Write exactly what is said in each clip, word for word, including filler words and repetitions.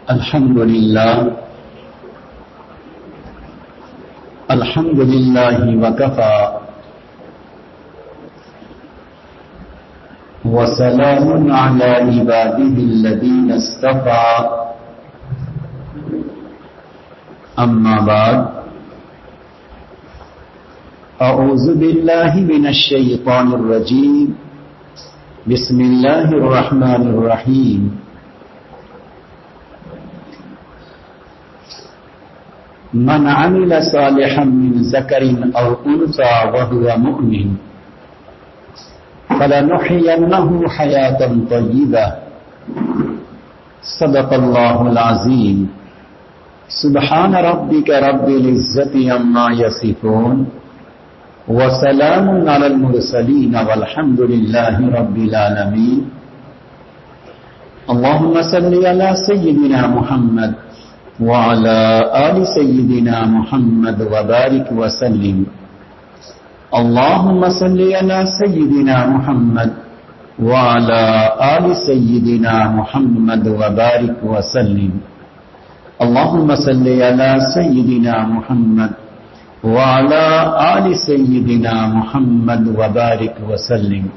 الحمد للہ الحمد للہ وکفی وسلام علی عباده الذین اصطفی اما بعد اعوذ باللہ من الشیطان الرجیم بسم اللہ الرحمن الرحیم من عمل صالحا من ذکر او انثى وهو مؤمن فلنحيينه حياة طيبة صدق الله العظيم سبحان ربك رب العزة عما يصفون وسلام على المرسلين والحمد لله رب العالمين اللهم صل على سيدنا محمد وعلى آل سيدنا محمد وبارك وسلم اللهم صل على سيدنا محمد وعلى آل سيدنا محمد وبارك وسلم اللهم صل على سيدنا محمد وعلى آل سيدنا محمد وبارك وسلم.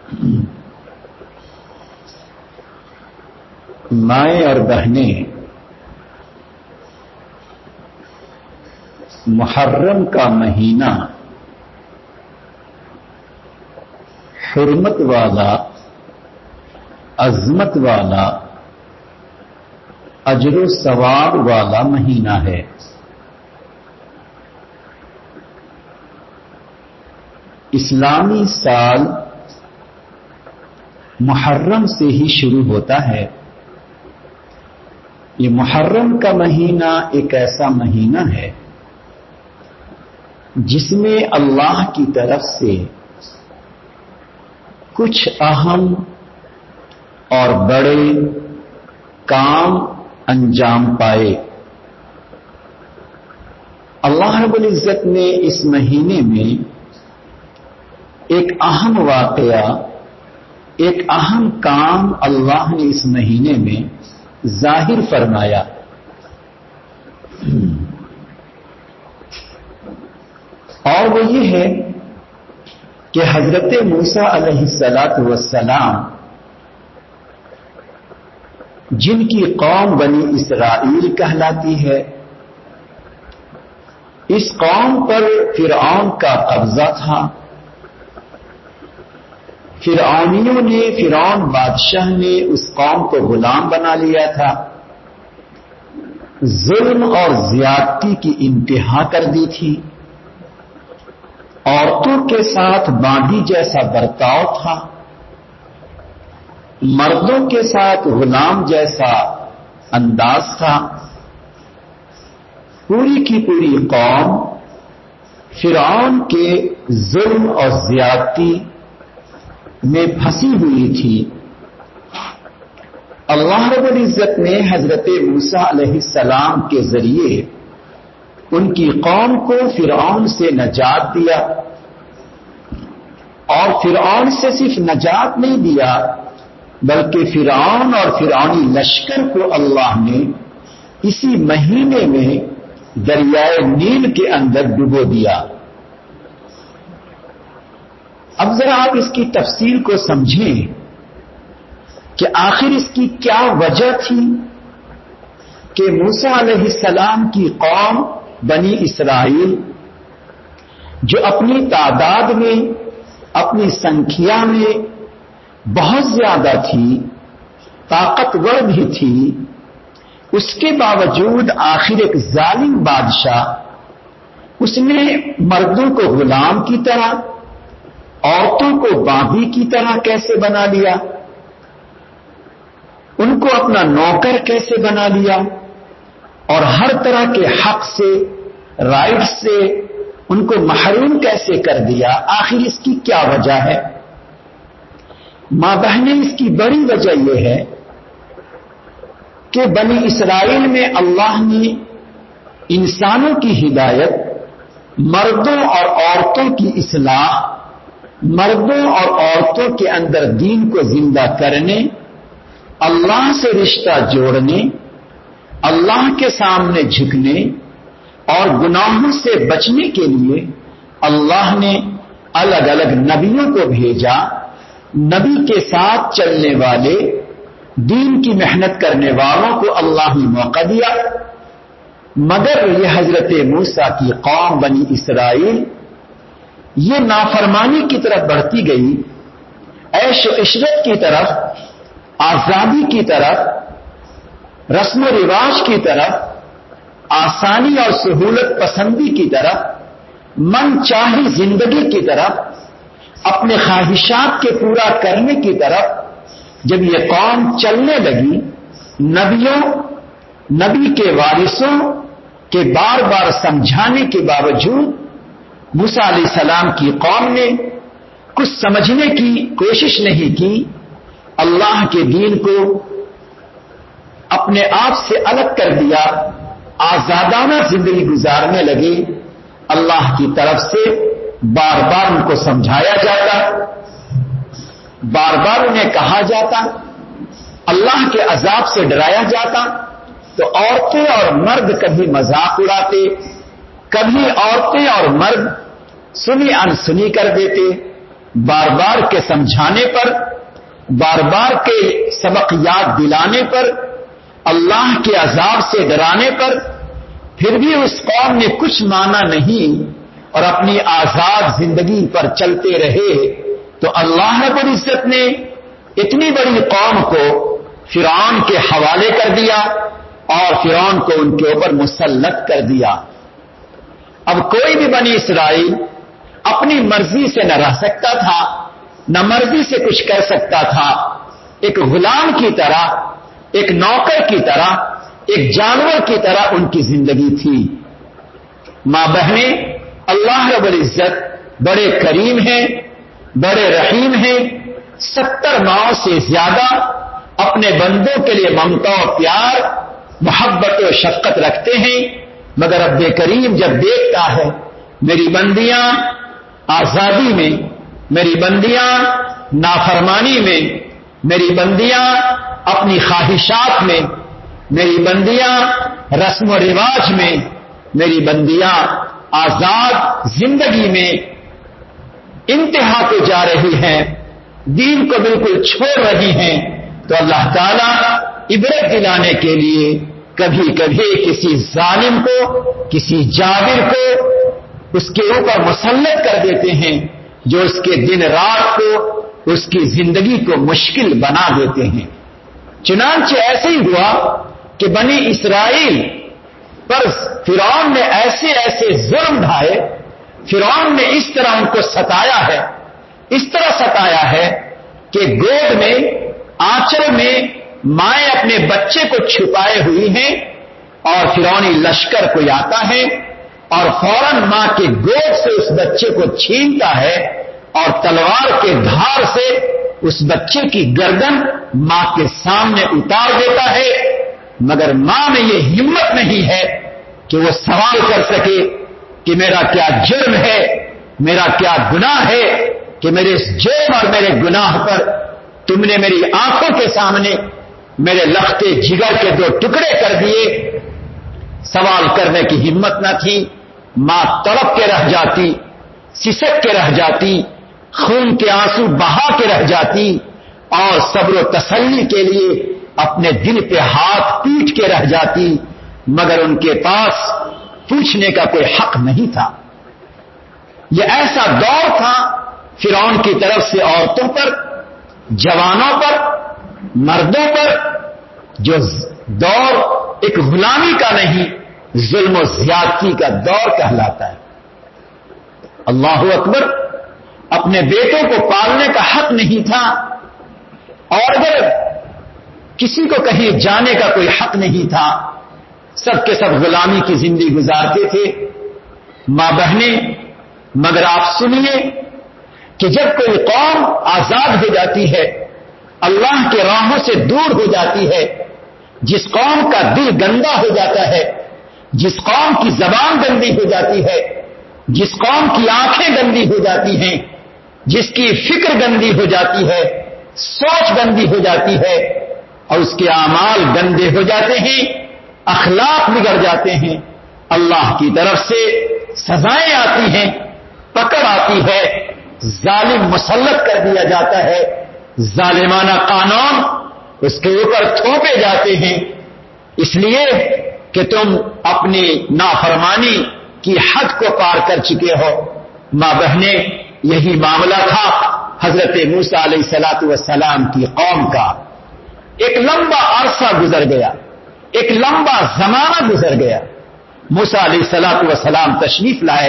مائیں اور بہنیں، محرم کا مہینہ حرمت والا، عظمت والا، اجر و ثواب والا مہینہ ہے. اسلامی سال محرم سے ہی شروع ہوتا ہے. یہ محرم کا مہینہ ایک ایسا مہینہ ہے جس میں اللہ کی طرف سے کچھ اہم اور بڑے کام انجام پائے. اللہ رب العزت نے اس مہینے میں ایک اہم واقعہ، ایک اہم کام اللہ نے اس مہینے میں ظاہر فرمایا. اور وہ یہ ہے کہ حضرت موسیٰ علیہ الصلاۃ والسلام، جن کی قوم بنی اسرائیل کہلاتی ہے، اس قوم پر فرعون کا قبضہ تھا. فرعونیوں نے، فرعون بادشاہ نے اس قوم کو غلام بنا لیا تھا. ظلم اور زیادتی کی انتہا کر دی تھی. عورتوں کے ساتھ باندھی جیسا برتاؤ تھا. مردوں کے ساتھ غلام جیسا انداز تھا. پوری کی پوری قوم فرعون کے ظلم اور زیادتی میں پھنسی ہوئی تھی. اللہ رب العزت نے حضرت موسیٰ علیہ السلام کے ذریعے ان کی قوم کو فرعون سے نجات دیا. اور فرعون سے صرف نجات نہیں دیا بلکہ فرعون اور فرعونی لشکر کو اللہ نے اسی مہینے میں دریائے نیل کے اندر ڈبو دیا. اب ذرا آپ اس کی تفصیل کو سمجھیں کہ آخر اس کی کیا وجہ تھی کہ موسیٰ علیہ السلام کی قوم بنی اسرائیل، جو اپنی تعداد میں، اپنی سنکھیا میں بہت زیادہ تھی، طاقتور بھی تھی، اس کے باوجود آخر ایک ظالم بادشاہ، اس نے مردوں کو غلام کی طرح، عورتوں کو باندھی کی طرح کیسے بنا لیا، ان کو اپنا نوکر کیسے بنا لیا، اور ہر طرح کے حق سے، رائٹ سے ان کو محروم کیسے کر دیا. آخر اس کی کیا وجہ ہے؟ ماں بہنیں، اس کی بڑی وجہ یہ ہے کہ بنی اسرائیل میں اللہ نے انسانوں کی ہدایت، مردوں اور عورتوں کی اصلاح، مردوں اور عورتوں کے اندر دین کو زندہ کرنے، اللہ سے رشتہ جوڑنے، اللہ کے سامنے جھکنے اور گناہوں سے بچنے کے لیے اللہ نے الگ الگ نبیوں کو بھیجا. نبی کے ساتھ چلنے والے دین کی محنت کرنے والوں کو اللہ نے موقع دیا. مگر یہ حضرت موسیٰ کی قوم بنی اسرائیل یہ نافرمانی کی طرف بڑھتی گئی، عیش و عشرت کی طرف، آزادی کی طرف، رسم و رواج کی طرف، آسانی اور سہولت پسندی کی طرف، من چاہی زندگی کی طرف، اپنے خواہشات کے پورا کرنے کی طرف جب یہ قوم چلنے لگی، نبیوں نبی کے وارثوں کے بار بار سمجھانے کے باوجود موسیٰ علیہ السلام کی قوم نے کچھ سمجھنے کی کوشش نہیں کی، اللہ کے دین کو اپنے آپ سے الگ کر دیا، آزادانہ زندگی گزارنے لگے. اللہ کی طرف سے بار بار ان کو سمجھایا جاتا، بار بار انہیں کہا جاتا، اللہ کے عذاب سے ڈرایا جاتا، تو عورتیں اور مرد کبھی مذاق اڑاتے، کبھی عورتیں اور مرد سنی انسنی کر دیتے. بار بار کے سمجھانے پر، بار بار کے سبق یاد دلانے پر، اللہ کے عذاب سے ڈرانے پر پھر بھی اس قوم نے کچھ مانا نہیں اور اپنی آزاد زندگی پر چلتے رہے. تو اللہ رب العزت نے اتنی بڑی قوم کو فرعون کے حوالے کر دیا اور فرعون کو ان کے اوپر مسلط کر دیا. اب کوئی بھی بنی اسرائیل اپنی مرضی سے نہ رہ سکتا تھا، نہ مرضی سے کچھ کر سکتا تھا. ایک غلام کی طرح، ایک نوکر کی طرح، ایک جانور کی طرح ان کی زندگی تھی. ماں بہنیں، اللہ رب العزت بڑے کریم ہیں، بڑے رحیم ہیں. ستر ماؤں سے زیادہ اپنے بندوں کے لیے ممتا و پیار، محبت و شفقت رکھتے ہیں. مگر رب کریم جب دیکھتا ہے میری بندیاں آزادی میں، میری بندیاں نافرمانی میں، میری بندیاں اپنی خواہشات میں، میری بندیاں رسم و رواج میں، میری بندیاں آزاد زندگی میں انتہا کو جا رہی ہیں، دین کو بالکل چھوڑ رہی ہیں، تو اللہ تعالیٰ عبرت دلانے کے لیے کبھی کبھی کسی ظالم کو، کسی جابر کو اس کے اوپر مسلط کر دیتے ہیں جو اس کے دن رات کو، اس کی زندگی کو مشکل بنا دیتے ہیں. چنانچہ ایسے ہی ہوا کہ بنی اسرائیل پر فرعون نے ایسے ایسے ظلم ڈھائے، فرعون نے اس طرح ان کو ستایا ہے، اس طرح ستایا ہے کہ گود میں، آنچل میں مائیں اپنے بچے کو چھپائے ہوئی ہیں اور فرعونی لشکر کوئی آتا ہے اور فوراً ماں کے گود سے اس بچے کو چھینتا ہے اور تلوار کے دھار سے اس بچے کی گردن ماں کے سامنے اتار دیتا ہے. مگر ماں میں یہ ہمت نہیں ہے کہ وہ سوال کر سکے کہ میرا کیا جرم ہے، میرا کیا گناہ ہے کہ میرے اس جرم اور میرے گناہ پر تم نے میری آنکھوں کے سامنے میرے لختے جگر کے دو ٹکڑے کر دیے. سوال کرنے کی ہمت نہ تھی. ماں تڑپ کے رہ جاتی، سسک کے رہ جاتی، خون کے آنسو بہا کے رہ جاتی اور صبر و تسلی کے لیے اپنے دل پہ ہاتھ پیٹ کے رہ جاتی. مگر ان کے پاس پوچھنے کا کوئی حق نہیں تھا. یہ ایسا دور تھا فرعون کی طرف سے عورتوں پر، جوانوں پر، مردوں پر، جو دور ایک غلامی کا نہیں، ظلم و زیادتی کا دور کہلاتا ہے. اللہ اکبر. اپنے بیٹوں کو پالنے کا حق نہیں تھا اور اگر کسی کو کہیں جانے کا کوئی حق نہیں تھا. سب کے سب غلامی کی زندگی گزارتے تھے. ماں بہنیں، مگر آپ سنیے کہ جب کوئی قوم آزاد ہو جاتی ہے، اللہ کے راہوں سے دور ہو جاتی ہے، جس قوم کا دل گندا ہو جاتا ہے، جس قوم کی زبان گندی ہو جاتی ہے، جس قوم کی آنکھیں گندی ہو جاتی ہیں، جس کی فکر گندی ہو جاتی ہے، سوچ گندی ہو جاتی ہے اور اس کے اعمال گندے ہو جاتے ہیں، اخلاق بگڑ جاتے ہیں، اللہ کی طرف سے سزائیں آتی ہیں، پکڑ آتی ہے، ظالم مسلط کر دیا جاتا ہے، ظالمانہ قانون اس کے اوپر تھوپے جاتے ہیں، اس لیے کہ تم اپنی نافرمانی کی حد کو پار کر چکے ہو۔ ماں بہنیں، یہی معاملہ تھا حضرت موسیٰ علیہ الصلوۃ والسلام کی قوم کا۔ ایک لمبا عرصہ گزر گیا، ایک لمبا زمانہ گزر گیا، موسیٰ علیہ الصلوۃ والسلام تشریف لائے،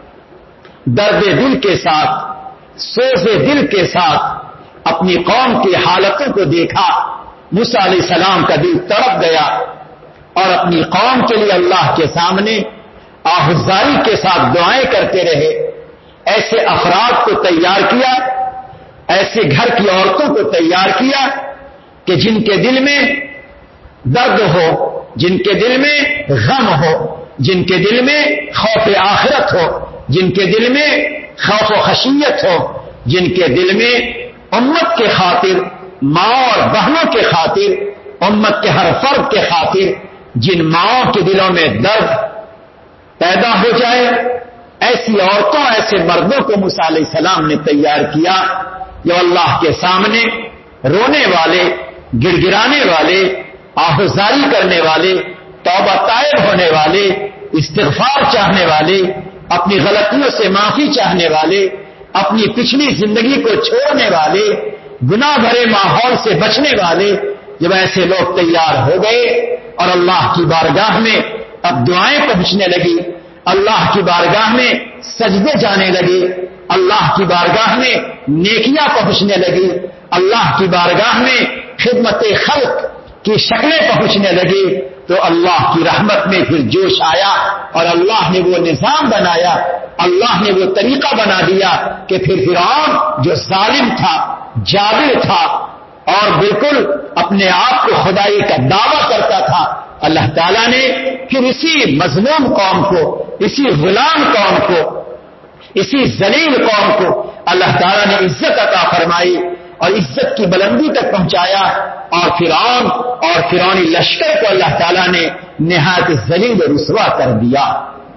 درد دل کے ساتھ، سوز دل کے ساتھ اپنی قوم کی حالتوں کو دیکھا، موسیٰ علیہ السلام کا دل تڑپ گیا اور اپنی قوم کے لیے اللہ کے سامنے آہذاری کے ساتھ دعائیں کرتے رہے۔ ایسے افراد کو تیار کیا، ایسے گھر کی عورتوں کو تیار کیا کہ جن کے دل میں درد ہو، جن کے دل میں غم ہو، جن کے دل میں خوف آخرت ہو، جن کے دل میں خوف و خشیت ہو، جن کے دل میں امت کے خاطر، ماں اور بہنوں کے خاطر، امت کے ہر فرد کے خاطر جن ماؤں کے دلوں میں درد پیدا ہو جائے، ایسی عورتوں، ایسے مردوں کو موسیٰ علیہ السلام نے تیار کیا جو اللہ کے سامنے رونے والے، گڑ گڑانے والے، آہذاری کرنے والے، توبہ طائب ہونے والے، استغفار چاہنے والے، اپنی غلطیوں سے معافی چاہنے والے، اپنی پچھلی زندگی کو چھوڑنے والے، گناہ بھرے ماحول سے بچنے والے، جب ایسے لوگ تیار ہو گئے اور اللہ کی بارگاہ میں اب دعائیں پہنچنے لگی، اللہ کی بارگاہ میں سجدے جانے لگے، اللہ کی بارگاہ میں نیکیاں پہنچنے لگی، اللہ کی بارگاہ میں خدمت خلق کی شکلیں پہنچنے لگی، تو اللہ کی رحمت میں پھر جوش آیا اور اللہ نے وہ نظام بنایا، اللہ نے وہ طریقہ بنا دیا کہ پھر فرعون جو ظالم تھا، جابر تھا اور بالکل اپنے آپ کو خدائی کا دعویٰ کرتا تھا، اللہ تعالیٰ نے پھر اسی مظلوم قوم کو، اسی غلام قوم کو، اسی ذلیل قوم کو اللہ تعالیٰ نے عزت عطا فرمائی اور عزت کی بلندی تک پہنچایا، اور فرعون اور فرعونی لشکر کو اللہ تعالیٰ نے نہایت ذلیل و رسوا کر دیا۔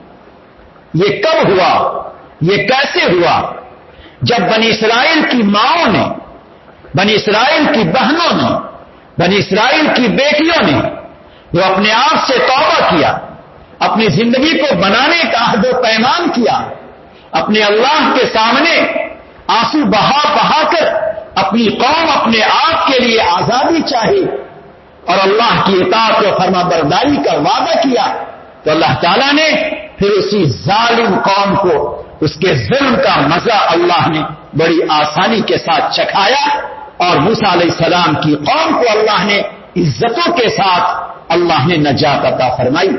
یہ کب ہوا؟ یہ کیسے ہوا؟ جب بنی اسرائیل کی ماؤں نے، بنی اسرائیل کی بہنوں نے، بنی اسرائیل کی بیٹیوں نے جو اپنے آپ سے توبہ کیا، اپنی زندگی کو بنانے کا عہد و پیمان کیا، اپنے اللہ کے سامنے آنسو بہا بہا کر اپنی قوم، اپنے آپ کے لیے آزادی چاہی اور اللہ کی اطاعت و فرما برداری کا وعدہ کیا، تو اللہ تعالیٰ نے پھر اسی ظالم قوم کو اس کے ظلم کا مزہ اللہ نے بڑی آسانی کے ساتھ چکھایا، اور موسیٰ علیہ السلام کی قوم کو اللہ نے عزتوں کے ساتھ اللہ نے نجات عطا فرمائی۔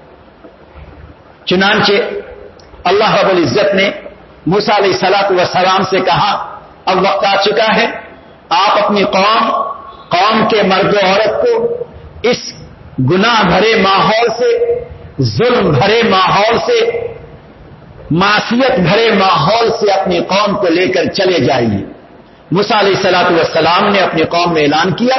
چنانچہ اللہ رب العزت نے موسیٰ علیہ الصلوۃ والسلام سے کہا، اب وقت آ چکا ہے، آپ اپنی قوم قوم کے مرد و عورت کو اس گناہ بھرے ماحول سے، ظلم بھرے ماحول سے، معصیت بھرے ماحول سے اپنی قوم کو لے کر چلے جائیے۔ موسیٰ علیہ الصلوۃ والسلام نے اپنی قوم میں اعلان کیا،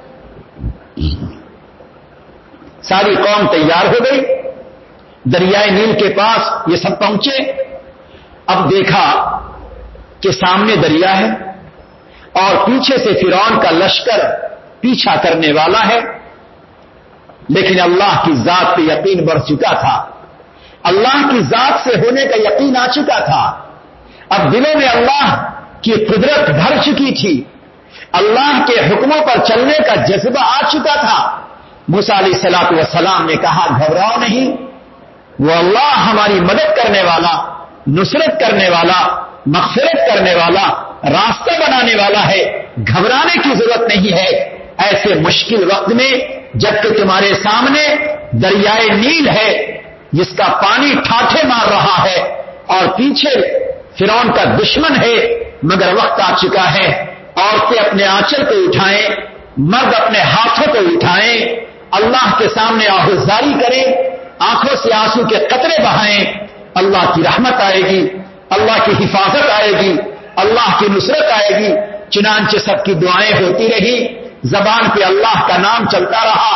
ساری قوم تیار ہو گئی، دریائے نیل کے پاس یہ سب پہنچے۔ اب دیکھا کہ سامنے دریا ہے اور پیچھے سے فرعون کا لشکر پیچھا کرنے والا ہے، لیکن اللہ کی ذات پہ یقین بڑھ چکا تھا، اللہ کی ذات سے ہونے کا یقین آ چکا تھا، اب دلوں میں اللہ کی قدرت بھر چکی تھی، اللہ کے حکموں پر چلنے کا جذبہ آ چکا تھا۔ موسیٰ علیہ الصلوۃ والسلام نے کہا، گھبراؤ نہیں، وہ اللہ ہماری مدد کرنے والا، نصرت کرنے والا، مغفرت کرنے والا، راستہ بنانے والا ہے، گھبرانے کی ضرورت نہیں ہے۔ ایسے مشکل وقت میں جبکہ تمہارے سامنے دریائے نیل ہے جس کا پانی ٹھاٹھے مار رہا ہے اور پیچھے فرعون کا دشمن ہے، مگر وقت آ چکا ہے، عورتیں اپنے آنچل کو اٹھائیں، مرد اپنے ہاتھوں کو اٹھائیں، اللہ کے سامنے آہذاری کریں، آنکھوں سے آنسو کے قطرے بہائیں، اللہ کی رحمت آئے گی، اللہ کی حفاظت آئے گی، اللہ کی نصرت آئے گی۔ چنانچہ سب کی دعائیں ہوتی رہی، زبان پہ اللہ کا نام چلتا رہا،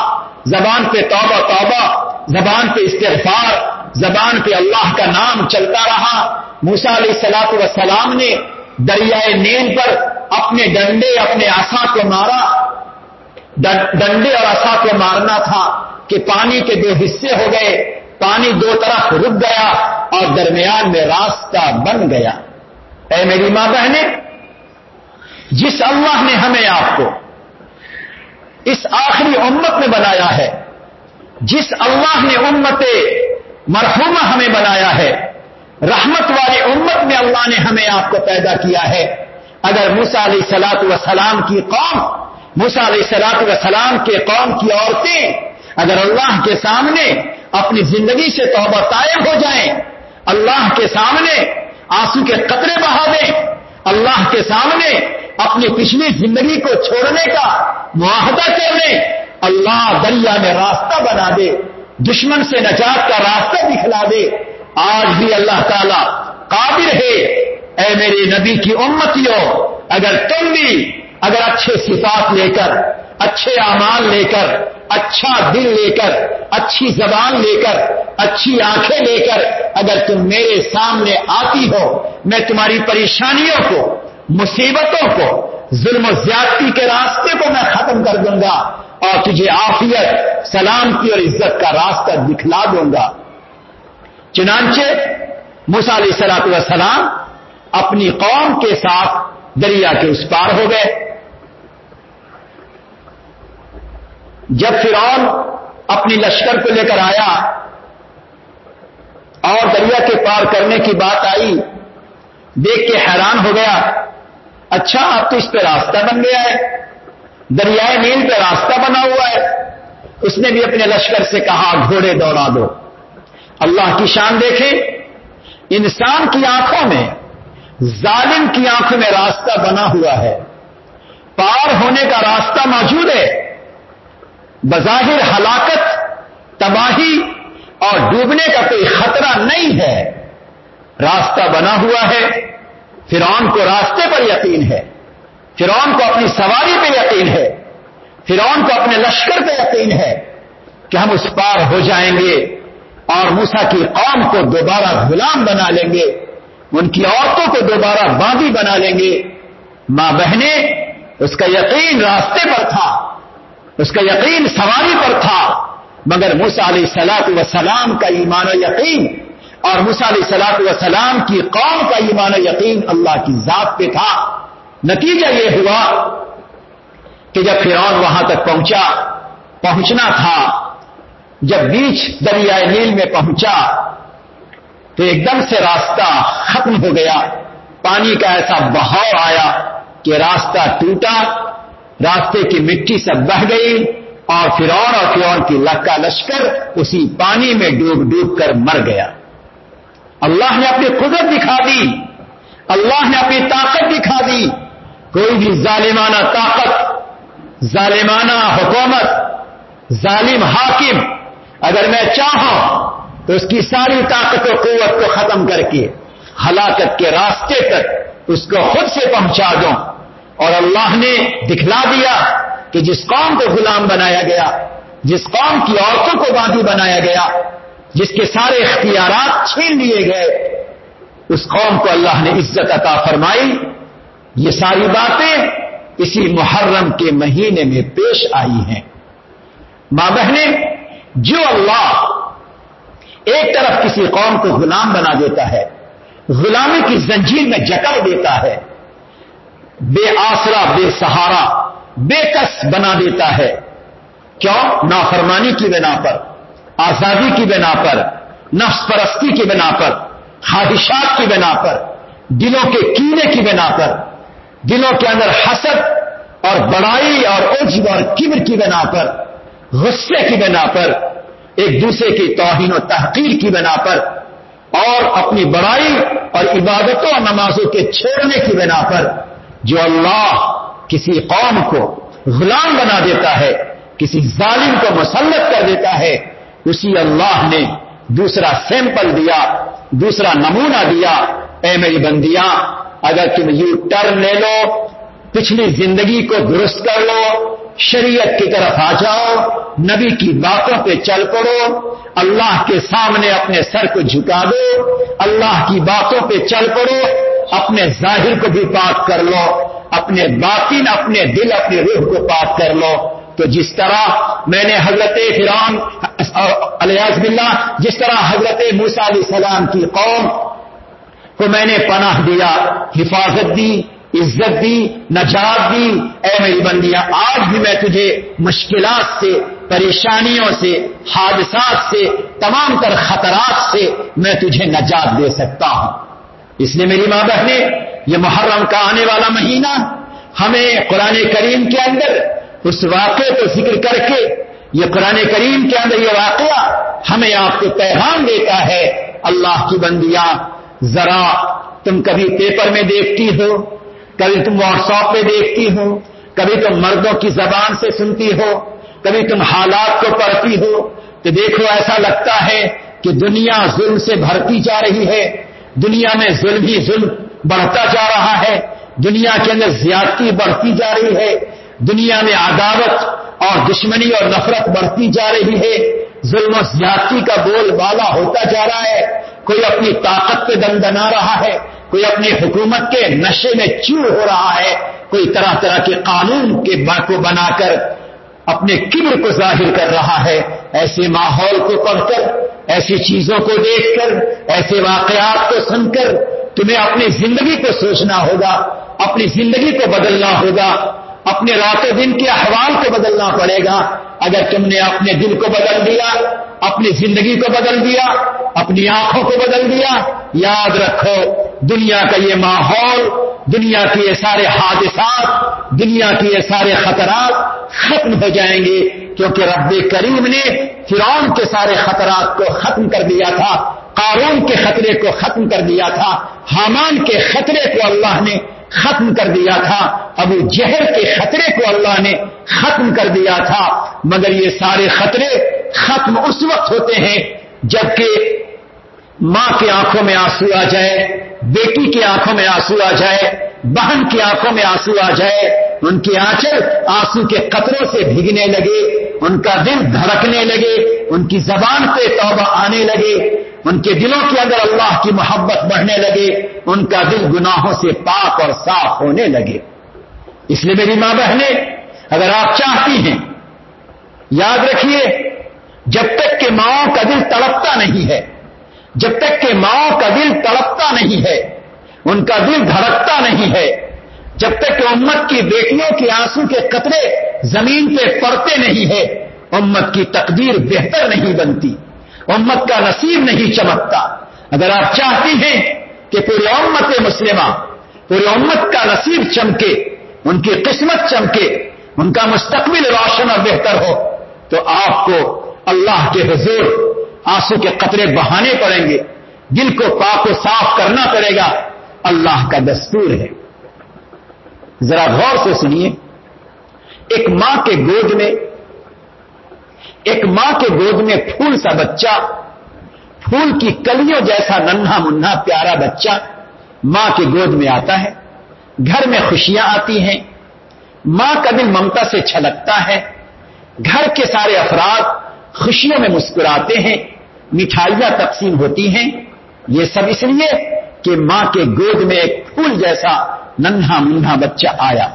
زبان پہ توبہ توبہ، زبان پہ استغفار، زبان پہ اللہ کا نام چلتا رہا۔ موسیٰ علیہ الصلوۃ والسلام نے دریائے نیل پر اپنے ڈنڈے اپنے عصا کو مارا۔ ڈنڈے اور عصا کو مارنا تھا کہ پانی کے دو حصے ہو گئے، پانی دو طرف رک گیا اور درمیان میں راستہ بن گیا۔ اے میری ماں بہنیں، جس اللہ نے ہمیں آپ کو اس آخری امت میں بنایا ہے، جس اللہ نے امت مرحومہ ہمیں بنایا ہے، رحمت والی امت میں اللہ نے ہمیں آپ کو پیدا کیا ہے، اگر موسیٰ علیہ الصلوۃ والسلام کی قوم، موسیٰ علیہ الصلوۃ والسلام کے قوم کی عورتیں اگر اللہ کے سامنے اپنی زندگی سے توبہ طائب ہو جائیں، اللہ کے سامنے آنسو کے قطرے بہا دیں، اللہ کے سامنے اپنی پچھلی زندگی کو چھوڑنے کا معاہدہ کر لیں، اللہ دریا میں راستہ بنا دے، دشمن سے نجات کا راستہ دکھلا دے۔ آج بھی اللہ تعالی قادر ہے۔ اے میرے نبی کی امتیوں، اگر تم بھی اگر اچھے صفات لے کر، اچھے اعمال لے کر، اچھا دل لے کر، اچھی زبان لے کر، اچھی آنکھیں لے کر اگر تم میرے سامنے آتی ہو، میں تمہاری پریشانیوں کو، مصیبتوں کو، ظلم و زیادتی کے راستے کو میں ختم کر دوں گا اور تجھے عافیت، سلامتی اور عزت کا راستہ دکھلا دوں گا۔ چنانچہ موسیٰ علیہ الصلوۃ والسلام اپنی قوم کے ساتھ دریا کے اس پار ہو گئے۔ جب فرعون اپنی لشکر کو لے کر آیا اور دریا کے پار کرنے کی بات آئی، دیکھ کے حیران ہو گیا، اچھا اب تو اس پہ راستہ بن گیا ہے، دریائے نیل پہ راستہ بنا ہوا ہے۔ اس نے بھی اپنے لشکر سے کہا گھوڑے دوڑا دو۔ اللہ کی شان دیکھیں، انسان کی آنکھوں میں، ظالم کی آنکھوں میں راستہ بنا ہوا ہے، پار ہونے کا راستہ موجود ہے، بظاہر ہلاکت، تباہی اور ڈوبنے کا کوئی خطرہ نہیں ہے، راستہ بنا ہوا ہے۔ فرعون کو راستے پر یقین ہے، فرعون کو اپنی سواری پہ یقین ہے، فرعون کو اپنے لشکر پہ یقین ہے کہ ہم اس پار ہو جائیں گے اور موسیٰ کی قوم کو دوبارہ غلام بنا لیں گے، ان کی عورتوں کو دوبارہ باندھی بنا لیں گے۔ ماں بہنیں، اس کا یقین راستے پر تھا، اس کا یقین سواری پر تھا، مگر موسیٰ علیہ الصلوۃ والسلام کا ایمان و یقین اور موسیٰ علیہ الصلوۃ والسلام کی قوم کا ایمان و یقین اللہ کی ذات پہ تھا۔ نتیجہ یہ ہوا کہ جب فرعون وہاں تک پہنچا، پہنچنا تھا، جب بیچ دریائے نیل میں پہنچا تو ایک دم سے راستہ ختم ہو گیا، پانی کا ایسا بہاؤ آیا کہ راستہ ٹوٹا، راستے کی مٹی سب بہہ گئی اور فرعون اور فرعون کی لکا لشکر اسی پانی میں ڈوب ڈوب کر مر گیا۔ اللہ نے اپنی قدرت دکھا دی، اللہ نے اپنی طاقت دکھا دی۔ کوئی بھی ظالمانہ طاقت، ظالمانہ حکومت، ظالم حاکم اگر میں چاہوں تو اس کی ساری طاقت و قوت کو ختم کر کے ہلاکت کے راستے تک اس کو خود سے پہنچا دوں، اور اللہ نے دکھلا دیا کہ جس قوم کو غلام بنایا گیا، جس قوم کی عورتوں کو باندھی بنایا گیا، جس کے سارے اختیارات چھین لیے گئے، اس قوم کو اللہ نے عزت عطا فرمائی۔ یہ ساری باتیں اسی محرم کے مہینے میں پیش آئی ہیں۔ ماں بہنیں، جو اللہ ایک طرف کسی قوم کو غلام بنا دیتا ہے، غلامی کی زنجیر میں جکڑ دیتا ہے، بے آسرا، بے سہارا، بے کس بنا دیتا ہے، کیوں؟ نافرمانی کی بنا پر، آزادی کی بنا پر، نفس پرستی کی بنا پر، خواہشات کی بنا پر، دلوں کے کینے کی بنا پر، دلوں کے اندر حسد اور بڑائی اور عجب اور کبر کی بنا پر، غصے کی بنا پر، ایک دوسرے کی توہین و تحقیر کی بنا پر، اور اپنی بڑائی اور عبادتوں اور نمازوں کے چھوڑنے کی بنا پر جو اللہ کسی قوم کو غلام بنا دیتا ہے، کسی ظالم کو مسلط کر دیتا ہے، اسی اللہ نے دوسرا سیمپل دیا، دوسرا نمونہ دیا۔ اے میری بندیاں، اگر تم یو ٹرن لے لو، پچھلی زندگی کو درست کر لو، شریعت کی طرف آ جاؤ، نبی کی باتوں پہ چل پڑو، اللہ کے سامنے اپنے سر کو جھکا دو، اللہ کی باتوں پہ چل پڑو، اپنے ظاہر کو بھی پاک کر لو، اپنے باطن، اپنے دل، اپنی روح کو پاک کر لو۔ تو جس طرح میں نے حضرت فرعون علیہ باللہ، جس طرح حضرت موسیٰ علیہ السلام کی قوم کو میں نے پناہ دیا، حفاظت دی، عزت دی، نجات دی، اے میری بندیاں آج بھی میں تجھے مشکلات سے، پریشانیوں سے، حادثات سے، تمام تر خطرات سے میں تجھے نجات دے سکتا ہوں۔ اس لیے میری ماں بہنیں، یہ محرم کا آنے والا مہینہ ہمیں قرآن کریم کے اندر اس واقعے کو ذکر کر کے، یہ قرآن کریم کے اندر یہ واقعہ ہمیں آپ کو پیغام دیتا ہے، اللہ کی بندیاں ذرا تم کبھی پیپر میں دیکھتی ہو، کبھی تم واٹس ایپ پہ دیکھتی ہو، کبھی تم مردوں کی زبان سے سنتی ہو، کبھی تم حالات کو پڑھتی ہو، تو دیکھو ایسا لگتا ہے کہ دنیا ظلم سے بھرتی جا رہی ہے، دنیا میں ظلم ہی ظلم بڑھتا جا رہا ہے، دنیا کے اندر زیادتی بڑھتی جا رہی ہے، دنیا میں عداوت اور دشمنی اور نفرت بڑھتی جا رہی ہے، ظلم و زیادتی کا بول بالا ہوتا جا رہا ہے، کوئی اپنی طاقت پہ دم دنا رہا ہے، کوئی اپنی حکومت کے نشے میں چور ہو رہا ہے، کوئی طرح طرح کے قانون کے کو بنا کر اپنے کبر کو ظاہر کر رہا ہے۔ ایسے ماحول کو پڑھ کر، ایسی چیزوں کو دیکھ کر، ایسے واقعات کو سن کر تمہیں اپنی زندگی کو سوچنا ہوگا، اپنی زندگی کو بدلنا ہوگا، اپنے رات و دن کے احوال کو بدلنا پڑے گا۔ اگر تم نے اپنے دل کو بدل دیا، اپنی زندگی کو بدل دیا، اپنی آنکھوں کو بدل دیا، یاد رکھو دنیا کا یہ ماحول، دنیا کے یہ سارے حادثات، دنیا کے یہ سارے خطرات ختم ہو جائیں گے، کیونکہ رب کریم نے فرعون کے سارے خطرات کو ختم کر دیا تھا، قارون کے خطرے کو ختم کر دیا تھا، حامان کے خطرے کو اللہ نے ختم کر دیا تھا، ابو جہل کے خطرے کو اللہ نے ختم کر دیا تھا۔ مگر یہ سارے خطرے ختم اس وقت ہوتے ہیں جبکہ ماں کی آنکھوں میں آنسو آ جائے، بیٹی کی آنکھوں میں آنسو آ جائے، بہن کی آنکھوں میں آنسو آ جائے، ان کی آنچل آنسو کے قطروں سے بھیگنے لگے، ان کا دل دھڑکنے لگے، ان کی زبان پہ توبہ آنے لگے، ان کے دلوں کے اندر اللہ کی محبت بڑھنے لگے، ان کا دل گناہوں سے پاک اور صاف ہونے لگے۔ اس لیے میری ماں بہنیں، اگر آپ چاہتی ہیں، یاد رکھیے جب تک کہ ماں کا دل تڑپتا نہیں ہے، جب تک کہ ماں کا دل تڑپتا نہیں ہے، ان کا دل دھڑکتا نہیں ہے، جب تک کہ امت کی بیٹیوں کے آنسو کے قطرے زمین پہ پڑتے نہیں ہے، امت کی تقدیر بہتر نہیں بنتی، امت کا نصیب نہیں چمکتا۔ اگر آپ چاہتی ہیں کہ پوری امت مسلمہ، پوری امت کا نصیب چمکے، ان کی قسمت چمکے، ان کا مستقبل روشن اور بہتر ہو، تو آپ کو اللہ کے حضور آنسو کے قطرے بہانے پڑیں گے، دل کو پاک و صاف کرنا پڑے گا، اللہ کا دستور ہے۔ ذرا غور سے سنیے، ایک ماں کے گود میں ایک ماں کے گود میں پھول سا بچہ، پھول کی کلیوں جیسا ننھا منھا پیارا بچہ ماں کے گود میں آتا ہے، گھر میں خوشیاں آتی ہیں، ماں کا دل ممتا سے چھلکتا ہے، گھر کے سارے افراد خوشیوں میں مسکراتے ہیں، مٹھائیاں تقسیم ہوتی ہیں، یہ سب اس لیے کہ ماں کے گود میں ایک پھول جیسا ننھا منھا بچہ آیا۔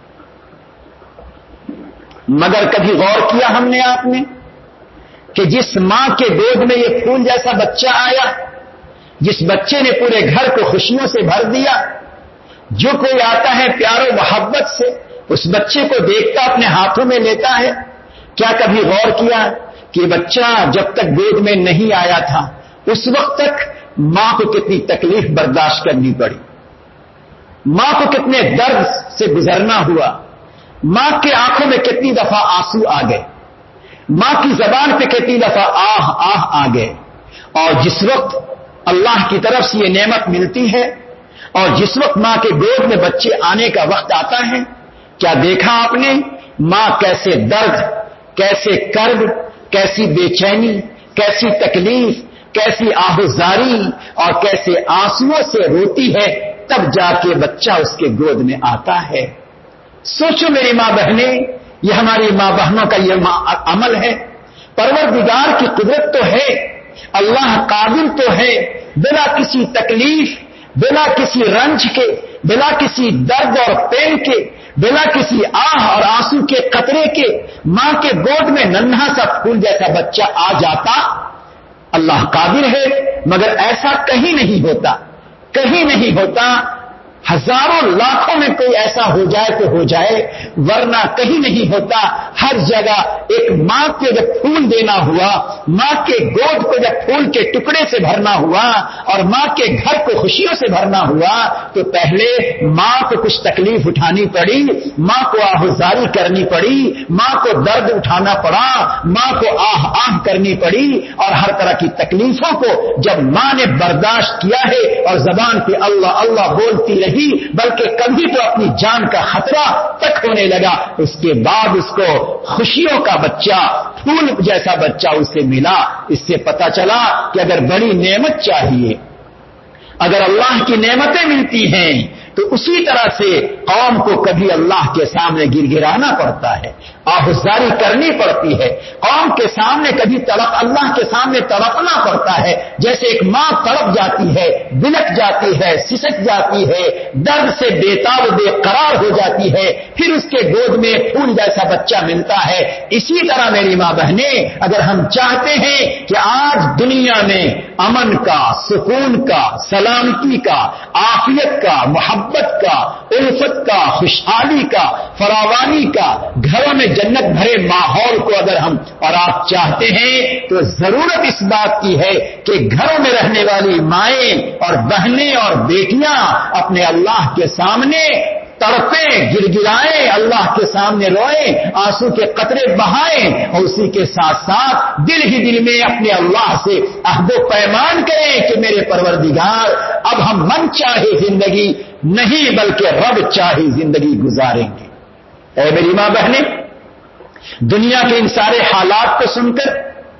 مگر کبھی غور کیا ہم نے آپ نے کہ جس ماں کے گود میں یہ پھول جیسا بچہ آیا، جس بچے نے پورے گھر کو خوشیوں سے بھر دیا، جو کوئی آتا ہے پیار و محبت سے اس بچے کو دیکھتا اپنے ہاتھوں میں لیتا ہے، کیا کبھی غور کیا کہ بچہ جب تک گود میں نہیں آیا تھا اس وقت تک ماں کو کتنی تکلیف برداشت کرنی پڑی، ماں کو کتنے درد سے گزرنا ہوا، ماں کے آنکھوں میں کتنی دفعہ آنسو آ گئے، ماں کی زبان پہ کتنی دفعہ آہ آہ آ گئے، اور جس وقت اللہ کی طرف سے یہ نعمت ملتی ہے اور جس وقت ماں کے گود میں بچے آنے کا وقت آتا ہے، کیا دیکھا آپ نے ماں کیسے درد، کیسے کرب، کیسی بے چینی، کیسی تکلیف، کیسی آہوزاری اور کیسے آنسوؤں سے روتی ہے، تب جا کے بچہ اس کے گود میں آتا ہے۔ سوچو میری ماں بہنیں، یہ ہماری ماں بہنوں کا یہ عمل ہے. پروردگار کی قدرت تو ہے, اللہ قابل تو ہے, بلا کسی تکلیف, بلا کسی رنج کے, بلا کسی درد اور پین کے, بلا کسی آہ اور آنسو کے قطرے کے ماں کے گود میں ننھا سا پھول جیسا بچہ آ جاتا. اللہ قادر ہے, مگر ایسا کہیں نہیں ہوتا, کہیں نہیں ہوتا. ہزاروں لاکھوں میں کوئی ایسا ہو جائے تو ہو جائے, ورنہ کہیں نہیں ہوتا. ہر جگہ ایک ماں کو جب پھول دینا ہوا, ماں کے گود کو جب پھول کے ٹکڑے سے بھرنا ہوا اور ماں کے گھر کو خوشیوں سے بھرنا ہوا, تو پہلے ماں کو کچھ تکلیف اٹھانی پڑی, ماں کو آہوزاری کرنی پڑی, ماں کو درد اٹھانا پڑا, ماں کو آہ آہ کرنی پڑی, اور ہر طرح کی تکلیفوں کو جب ماں نے برداشت کیا ہے اور زبان پہ اللہ اللہ بولتی رہی, بلکہ کبھی تو اپنی جان کا خطرہ تک ہونے لگا, اس کے بعد اس کو خوشیوں کا بچہ, پھول جیسا بچہ اسے ملا. اس سے پتا چلا کہ اگر بڑی نعمت چاہیے, اگر اللہ کی نعمتیں ملتی ہیں, تو اسی طرح سے قوم کو کبھی اللہ کے سامنے گر گرانا پڑتا ہے, آہوزاری کرنی پڑتی ہے, قوم کے سامنے کبھی تڑپ اللہ کے سامنے تڑپنا پڑتا ہے, جیسے ایک ماں تڑپ جاتی ہے, بلک جاتی ہے, سسک جاتی ہے, درد سے بےتاب بے قرار ہو جاتی ہے, پھر اس کے گود میں پھول جیسا بچہ ملتا ہے. اسی طرح میری ماں بہنیں, اگر ہم چاہتے ہیں کہ آج دنیا میں امن کا, سکون کا, سلامتی کا, عافیت کا, محبت کا, الفت کا, خوشحالی کا, فراوانی کا, گھروں میں جنت بھرے ماحول کو اگر ہم اور آپ چاہتے ہیں, تو ضرورت اس بات کی ہے کہ گھروں میں رہنے والی مائیں اور بہنیں اور بیٹیاں اپنے اللہ کے سامنے تڑپیں, گر گرائیں, اللہ کے سامنے روئیں, آنسو کے قطرے بہائیں, اور اسی کے ساتھ ساتھ دل ہی دل میں اپنے اللہ سے عہد و پیمان کریں کہ میرے پروردگار, اب ہم من چاہے زندگی نہیں بلکہ رب چاہے زندگی گزاریں گے. اے میری ماں بہنیں, دنیا کے ان سارے حالات کو سن کر,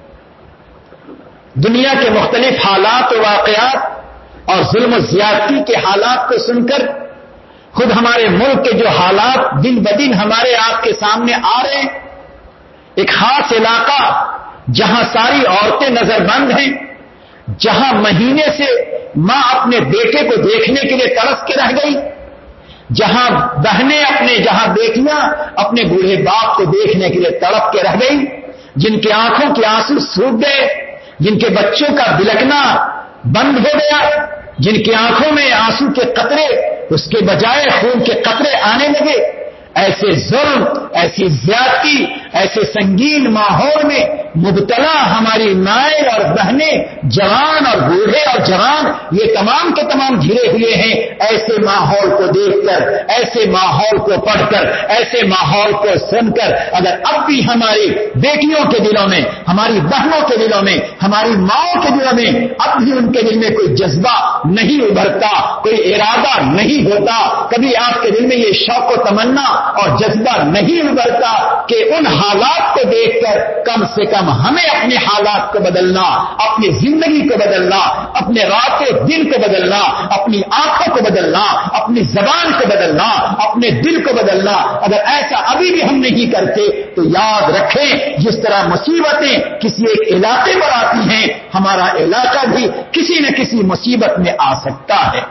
دنیا کے مختلف حالات و واقعات اور ظلم و زیادتی کے حالات کو سن کر, خود ہمارے ملک کے جو حالات دن بدن ہمارے آپ کے سامنے آ رہے ہیں, ایک خاص علاقہ جہاں ساری عورتیں نظر بند ہیں, جہاں مہینے سے ماں اپنے بیٹے کو دیکھنے کے لیے ترس کے رہ گئی, جہاں بہنیں اپنے, جہاں بیٹیاں اپنے بوڑھے باپ کو دیکھنے کے لیے تڑپ کے رہ گئی, جن کی آنکھوں کے آنسو سوکھ گئے, جن کے بچوں کا بلکنا بند ہو گیا, جن کی آنکھوں میں آنسو کے قطرے اس کے بجائے خون کے قطرے آنے لگے. ایسے ظلم, ایسی زیادتی, ایسے سنگین ماحول میں مبتلا ہماری مائیں اور بہنیں, جوان اور بوڑھے اور جوان, یہ تمام کے تمام گھرے ہوئے ہیں. ایسے ماحول کو دیکھ کر, ایسے ماحول کو پڑھ کر, ایسے ماحول کو سن کر, اگر اب بھی ہماری بیٹیوں کے دلوں میں, ہماری بہنوں کے دلوں میں, ہماری ماؤں کے دلوں میں اب بھی ان کے دل میں کوئی جذبہ نہیں ابھرتا, کوئی ارادہ نہیں ہوتا, کبھی آپ کے دل میں یہ شوق و تمنا اور جذبہ نہیں ابھرتا کہ ان حالات کو دیکھ کر کم سے کم ہمیں اپنے حالات کو بدلنا, اپنی زندگی کو بدلنا, اپنے رات دن کو بدلنا, اپنی آنکھوں کو بدلنا, اپنی زبان کو بدلنا, اپنے دل کو بدلنا. اگر ایسا ابھی بھی ہم نہیں کرتے تو یاد رکھیں, جس طرح مصیبتیں کسی ایک علاقے پر آتی ہیں, ہمارا علاقہ بھی کسی نہ کسی مصیبت میں آ سکتا ہے.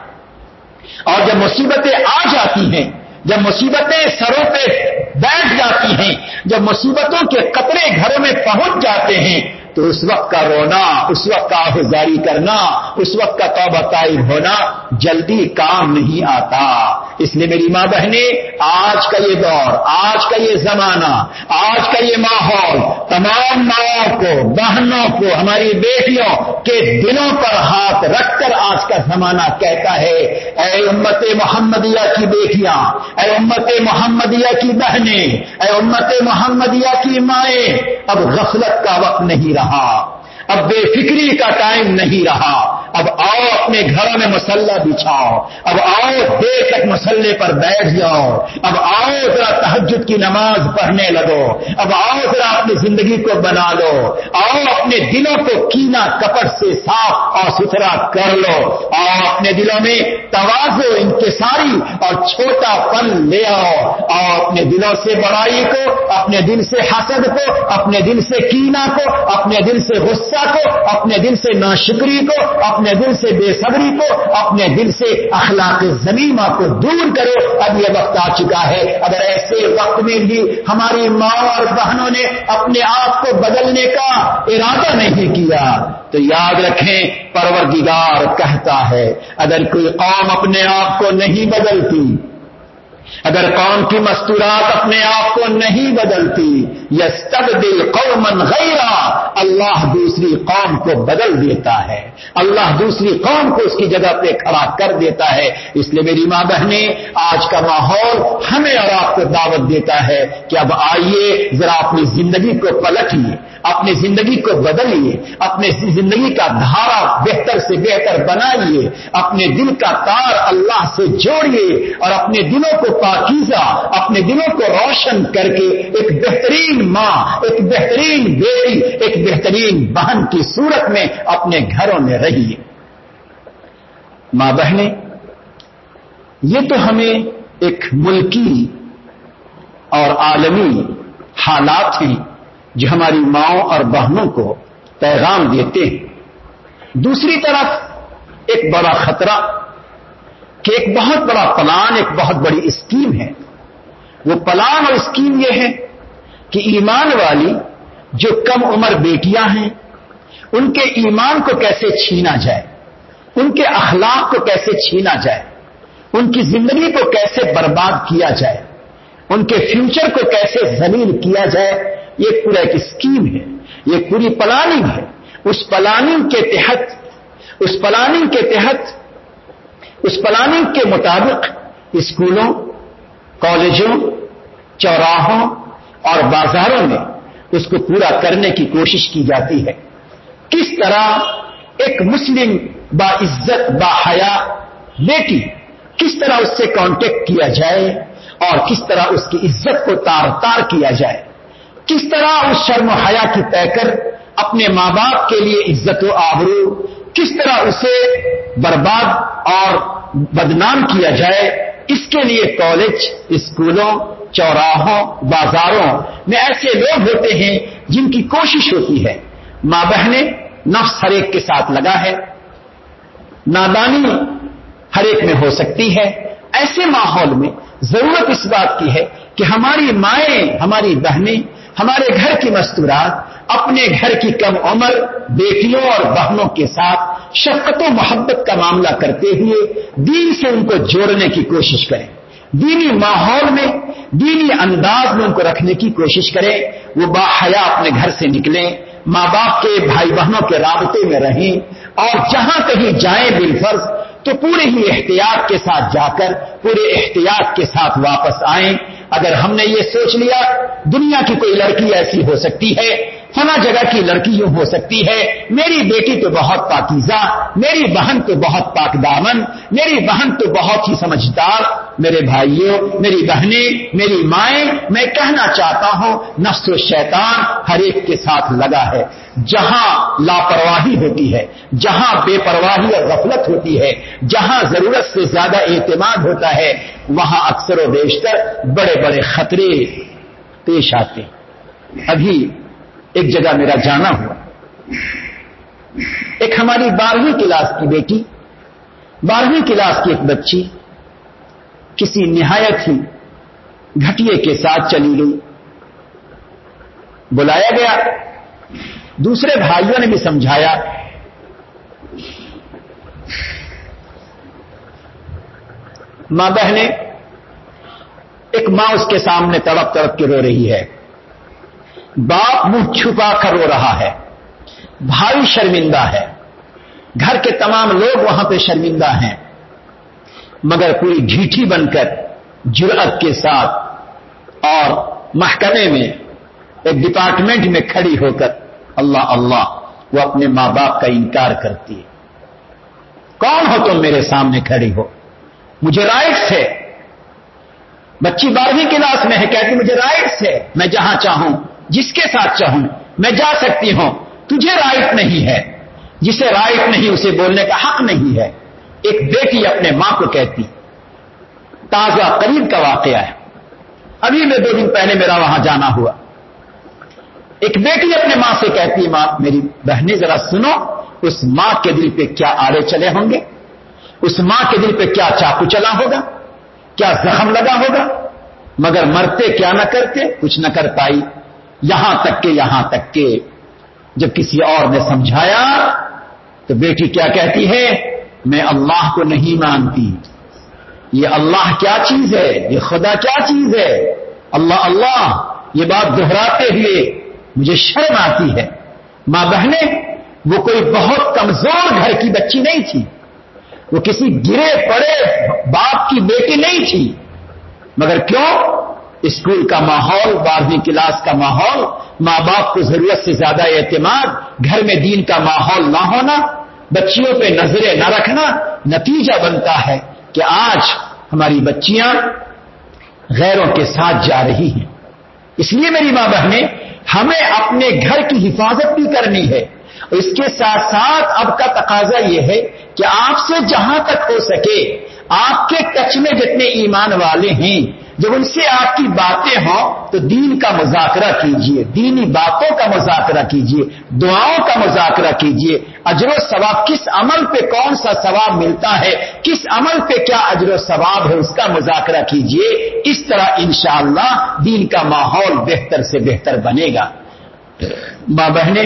اور جب مصیبتیں آ جاتی ہیں, جب مصیبتیں سروں پہ بیٹھ جاتی ہیں, جب مصیبتوں کے قطرے گھروں میں پہنچ جاتے ہیں, تو اس وقت کا رونا, اس وقت کا آہوزاری کرنا, اس وقت کا توبہ طائب ہونا جلدی کام نہیں آتا. اس لیے میری ماں بہنیں, آج کا یہ دور, آج کا یہ زمانہ, آج کا یہ ماحول تمام ماؤں کو, بہنوں کو, ہماری بیٹیوں کے دلوں پر ہاتھ رکھ کر آج کا زمانہ کہتا ہے, اے امت محمدیہ کی بیٹیاں, اے امت محمدیہ کی بہنیں, اے امت محمدیہ کی مائیں, اب غفلت کا وقت نہیں رہا, اب بے فکری کا ٹائم نہیں رہا, اب آؤ اپنے گھروں میں مصلی بچھاؤ، اب آؤ دیر تک مصلی پر بیٹھ جاؤ، اب آؤ ذرا تہجد کی نماز پڑھنے لگو، اب آؤ ذرا اپنی زندگی کو بنا لو، آؤ اپنے دلوں کو کینا کپٹ سے صاف اور ستھرا کر لو، آؤ اپنے دلوں میں تواضع، انکساری اور چھوٹا پن لے آؤ، آؤ اپنے دلوں سے بڑائی کو، اپنے دل سے حسد کو، اپنے دل سے کینا کو، اپنے دل سے غصہ کو، اپنے دل سے ناشکری کو، اپنے دل سے بے صبری کو، اپنے دل سے اخلاق ذمیمہ کو دور کرو۔ اب یہ وقت آ چکا ہے۔ اگر ایسے وقت میں بھی ہماری ماں اور بہنوں نے اپنے آپ کو بدلنے کا ارادہ نہیں کیا تو یاد رکھیں پروردگار کہتا ہے اگر کوئی قوم اپنے آپ کو نہیں بدلتی، اگر قوم کی مستورات اپنے آپ کو نہیں بدلتی، یستبدل قوما غیرا، اللہ دوسری قوم کو بدل دیتا ہے، اللہ دوسری قوم کو اس کی جگہ پہ کھڑا کر دیتا ہے۔ اس لیے میری ماں بہنیں، آج کا ماحول ہمیں اور آپ کو دعوت دیتا ہے کہ اب آئیے ذرا اپنی زندگی کو پلٹیے، اپنی زندگی کو بدلیے، اپنے زندگی کا دھارا بہتر سے بہتر بنائیے، اپنے دل کا تار اللہ سے جوڑیے اور اپنے دلوں کو پاکیزہ، اپنے دلوں کو روشن کر کے ایک بہترین ماں، ایک بہترین بیٹی، ایک بہترین بہن کی صورت میں اپنے گھروں میں رہیے۔ ماں بہنیں، یہ تو ہمیں ایک ملکی اور عالمی حالات ہیں جو ہماری ماؤں اور بہنوں کو پیغام دیتے ہیں۔ دوسری طرف ایک بڑا خطرہ کہ ایک بہت بڑا پلان، ایک بہت بڑی اسکیم ہے۔ وہ پلان اور اسکیم یہ ہے کہ ایمان والی جو کم عمر بیٹیاں ہیں ان کے ایمان کو کیسے چھینا جائے، ان کے اخلاق کو کیسے چھینا جائے، ان کی زندگی کو کیسے برباد کیا جائے، ان کے فیوچر کو کیسے ذلیل کیا جائے، یہ پورا ایک اسکیم ہے، یہ پوری پلاننگ ہے۔ اس پلاننگ کے تحت اس پلاننگ کے تحت اس پلاننگ کے مطابق اسکولوں، کالجوں، چوراہوں اور بازاروں میں اس کو پورا کرنے کی کوشش کی جاتی ہے۔ کس طرح ایک مسلم باعزت باحیا بیٹی، کس طرح اس سے کانٹیکٹ کیا جائے اور کس طرح اس کی عزت کو تار تار کیا جائے، کس طرح اس شرم و حیا کی پیکر اپنے ماں باپ کے لیے عزت و آبرو، کس طرح اسے برباد اور بدنام کیا جائے، اس کے لیے کالج، اسکولوں، چوراہوں، بازاروں میں ایسے لوگ ہوتے ہیں جن کی کوشش ہوتی ہے۔ ماں بہنیں، نفس ہر ایک کے ساتھ لگا ہے، نادانی ہر ایک میں ہو سکتی ہے۔ ایسے ماحول میں ضرورت اس بات کی ہے کہ ہماری مائیں، ہماری بہنیں، ہمارے گھر کی مستورات اپنے گھر کی کم عمر بیٹیوں اور بہنوں کے ساتھ شفقت و محبت کا معاملہ کرتے ہوئے دین سے ان کو جوڑنے کی کوشش کریں، دینی ماحول میں، دینی انداز میں ان کو رکھنے کی کوشش کریں۔ وہ باحیا اپنے گھر سے نکلیں، ماں باپ کے، بھائی بہنوں کے رابطے میں رہیں، اور جہاں کہیں جائیں بالفرض تو پورے ہی احتیاط کے ساتھ جا کر پورے احتیاط کے ساتھ واپس آئیں۔ اگر ہم نے یہ سوچ لیا دنیا کی کوئی لڑکی ایسی ہو سکتی ہے، فلاں جگہ کی لڑکی یوں ہو سکتی ہے، میری بیٹی تو بہت پاکیزہ، میری بہن تو بہت پاک دامن، میری بہن تو بہت ہی سمجھدار، میرے بھائیوں، میری بہنیں، میری مائیں، میں کہنا چاہتا ہوں نفس و شیطان ہر ایک کے ساتھ لگا ہے۔ جہاں لاپرواہی ہوتی ہے، جہاں بے پرواہی اور غفلت ہوتی ہے، جہاں ضرورت سے زیادہ اعتماد ہوتا ہے، وہاں اکثر و بیشتر بڑے بڑے خطرے پیش آتے ہیں۔ ابھی ایک جگہ میرا جانا ہوا، ایک ہماری بارہویں کلاس کی بیٹی، بارہویں کلاس کی ایک بچی کسی نہایت ہی گھٹیے کے ساتھ چلی گئی۔ بلایا گیا، دوسرے بھائیوں نے بھی سمجھایا، ماں بہنیں، ایک ماں اس کے سامنے تڑپ تڑپ کے رو رہی ہے، باپ منہ چھپا کر رو رہا ہے، بھائی شرمندہ ہے، گھر کے تمام لوگ وہاں پہ شرمندہ ہیں، مگر پوری ڈھیٹھی بن کر جرأت کے ساتھ اور محکمے میں ایک ڈپارٹمنٹ میں کھڑی ہو کر اللہ اللہ وہ اپنے ماں باپ کا انکار کرتی ہے۔ کون ہو تم میرے سامنے کھڑی ہو؟ مجھے رائٹس ہے. بچی بارہویں کلاس میں ہے، کہتی مجھے رائٹس ہے، میں جہاں چاہوں جس کے ساتھ چاہوں میں جا سکتی ہوں. تجھے رائٹ نہیں ہے. جسے رائٹ نہیں اسے بولنے کا حق نہیں ہے. ایک بیٹی اپنے ماں کو کہتی، تازہ قریب کا واقعہ ہے، ابھی میں دو دن پہلے میرا وہاں جانا ہوا. ایک بیٹی اپنے ماں سے کہتی، ماں میری بہنیں ذرا سنو، اس ماں کے دل پہ کیا آڑے چلے ہوں گے، اس ماں کے دل پہ کیا چاقو چلا ہوگا، کیا زخم لگا ہوگا، مگر مرتے کیا نہ کرتے، کچھ نہ کر پائی. یہاں تک کہ یہاں تک کہ جب کسی اور نے سمجھایا تو بیٹی کیا کہتی ہے، میں اللہ کو نہیں مانتی. یہ اللہ کیا چیز ہے، یہ خدا کیا چیز ہے، اللہ اللہ، یہ بات دہراتے ہوئے مجھے شرم آتی ہے. ماں بہنیں، وہ کوئی بہت کمزور گھر کی بچی نہیں تھی، وہ کسی گرے پڑے باپ کی بیٹی نہیں تھی، مگر کیوں؟ اسکول کا ماحول، بارہویں کلاس کا ماحول، ماں باپ کو ضرورت سے زیادہ اعتماد، گھر میں دین کا ماحول نہ ہونا، بچیوں پہ نظریں نہ رکھنا، نتیجہ بنتا ہے کہ آج ہماری بچیاں غیروں کے ساتھ جا رہی ہیں. اس لیے میری ماں بہنیں، ہمیں اپنے گھر کی حفاظت بھی کرنی ہے. اور اس کے ساتھ ساتھ اب کا تقاضا یہ ہے کہ آپ سے جہاں تک ہو سکے، آپ کے ٹچ میں جتنے ایمان والے ہیں، جب ان سے آپ کی باتیں ہوں تو دین کا مذاکرہ کیجئے، دینی باتوں کا مذاکرہ کیجئے، دعاؤں کا مذاکرہ کیجئے. اجر و ثواب، کس عمل پہ کون سا ثواب ملتا ہے، کس عمل پہ کیا اجر و ثواب ہے، اس کا مذاکرہ کیجئے. اس طرح انشاءاللہ دین کا ماحول بہتر سے بہتر بنے گا. ماں بہنیں،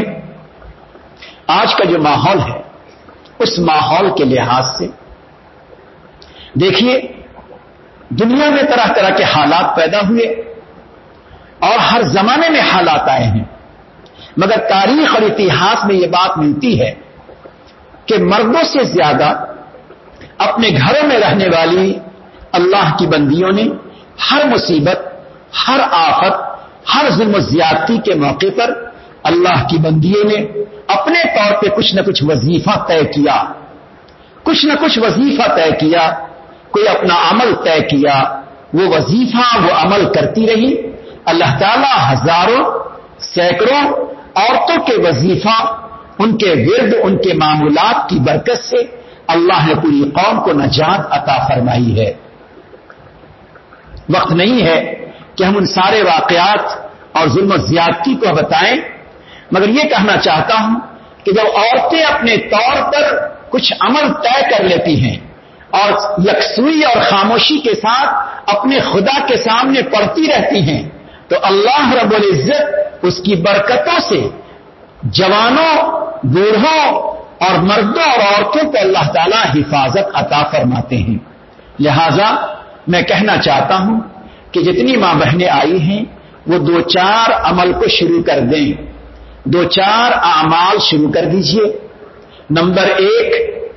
آج کا جو ماحول ہے اس ماحول کے لحاظ سے دیکھیے، دنیا میں طرح طرح کے حالات پیدا ہوئے اور ہر زمانے میں حالات آئے ہیں، مگر تاریخ اور اتہاس میں یہ بات ملتی ہے کہ مردوں سے زیادہ اپنے گھروں میں رہنے والی اللہ کی بندیوں نے ہر مصیبت، ہر آفت، ہر ظلم و زیادتی کے موقع پر اللہ کی بندیوں نے اپنے طور پہ کچھ نہ کچھ وظیفہ طے کیا، کچھ نہ کچھ وظیفہ طے کیا، کوئی اپنا عمل طے کیا، وہ وظیفہ وہ عمل کرتی رہی. اللہ تعالی ہزاروں سینکڑوں عورتوں کے وظیفہ، ان کے ورد، ان کے معمولات کی برکت سے اللہ نے پوری قوم کو نجات عطا فرمائی ہے. وقت نہیں ہے کہ ہم ان سارے واقعات اور ظلم و زیادتی کو بتائیں، مگر یہ کہنا چاہتا ہوں کہ جب عورتیں اپنے طور پر کچھ عمل طے کر لیتی ہیں اور یکسوئی اور خاموشی کے ساتھ اپنے خدا کے سامنے پڑھتی رہتی ہیں، تو اللہ رب العزت اس کی برکتوں سے جوانوں، بوڑھوں اور مردوں اور عورتوں کو اللہ تعالی حفاظت عطا فرماتے ہیں. لہذا میں کہنا چاہتا ہوں کہ جتنی ماں بہنیں آئی ہیں وہ دو چار عمل کو شروع کر دیں، دو چار اعمال شروع کر دیجئے. نمبر ایک،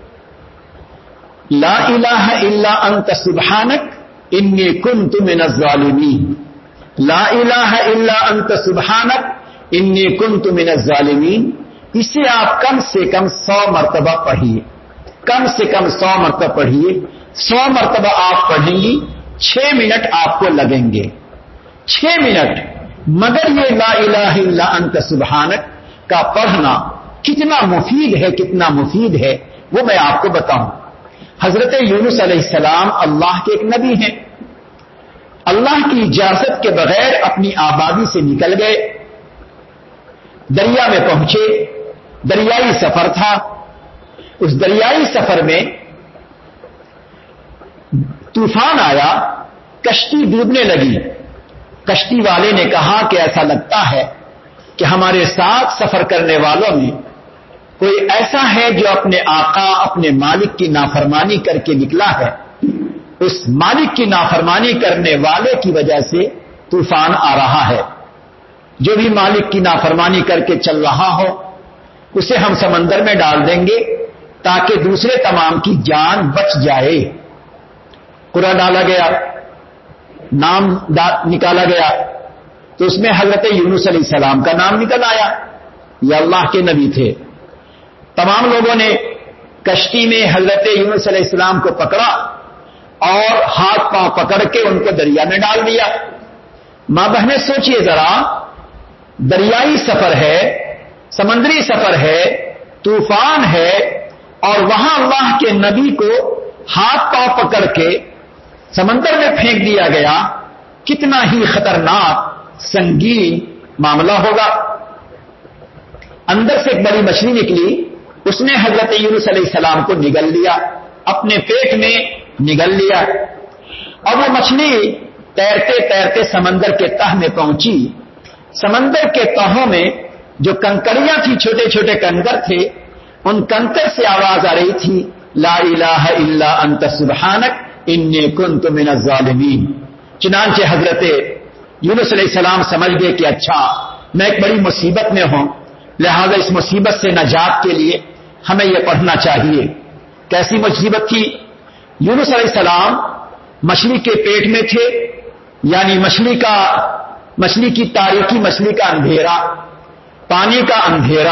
لا الہ الا انت سبحانک انی کنت من الظالمین. لا الہ الا انت سبحانک انی کنت من الظالمین. اسے آپ کم سے کم سو مرتبہ پڑھیے، کم سے کم سو مرتبہ پڑھیے. سو مرتبہ آپ پڑھیں گی، چھ منٹ آپ کو لگیں گے، چھ منٹ. مگر یہ لا الہ الا انت سبحانک کا پڑھنا کتنا مفید ہے، کتنا مفید ہے وہ میں آپ کو بتاؤں. حضرت یونس علیہ السلام اللہ کے ایک نبی ہیں. اللہ کی اجازت کے بغیر اپنی آبادی سے نکل گئے، دریا میں پہنچے. دریائی سفر تھا. اس دریائی سفر میں طوفان آیا، کشتی ڈوبنے لگی. کشتی والے نے کہا کہ ایسا لگتا ہے کہ ہمارے ساتھ سفر کرنے والوں میں کوئی ایسا ہے جو اپنے آقا، اپنے مالک کی نافرمانی کر کے نکلا ہے. اس مالک کی نافرمانی کرنے والے کی وجہ سے طوفان آ رہا ہے. جو بھی مالک کی نافرمانی کر کے چل رہا ہو اسے ہم سمندر میں ڈال دیں گے تاکہ دوسرے تمام کی جان بچ جائے. قرآن ڈالا گیا، نام نکالا گیا تو اس میں حضرت یونس علیہ السلام کا نام نکل آیا. یہ اللہ کے نبی تھے. تمام لوگوں نے کشتی میں حضرت یونس علیہ السلام کو پکڑا اور ہاتھ پاؤں پکڑ کے ان کو دریا میں ڈال دیا. ماں بہنیں سوچئے ذرا، دریائی سفر ہے، سمندری سفر ہے، طوفان ہے، اور وہاں اللہ کے نبی کو ہاتھ پاؤں پکڑ کے سمندر میں پھینک دیا گیا. کتنا ہی خطرناک سنگین معاملہ ہوگا. اندر سے ایک بڑی مچھلی نکلی، اس نے حضرت یونس علیہ السلام کو نگل لیا، اپنے پیٹ میں نگل لیا. اور وہ مچھلی تیرتے تیرتے سمندر کے تہ میں پہنچی. سمندر کے تہوں میں جو کنکریاں تھی، چھوٹے چھوٹے کنکر تھے، ان کنکر سے آواز آ رہی تھی، لا الہ الا انت سبحانک انی کنت من الظالمین. چنانچہ حضرت یونس علیہ السلام سمجھ گئے کہ اچھا میں ایک بڑی مصیبت میں ہوں، لہذا اس مصیبت سے نجات کے لیے ہمیں یہ پڑھنا چاہیے. کیسی مصیبت تھی؟ یونس علیہ السلام مچھلی کے پیٹ میں تھے، یعنی مچھلی کا مچھلی کی تاریکی، مچھلی کا اندھیرا، پانی کا اندھیرا،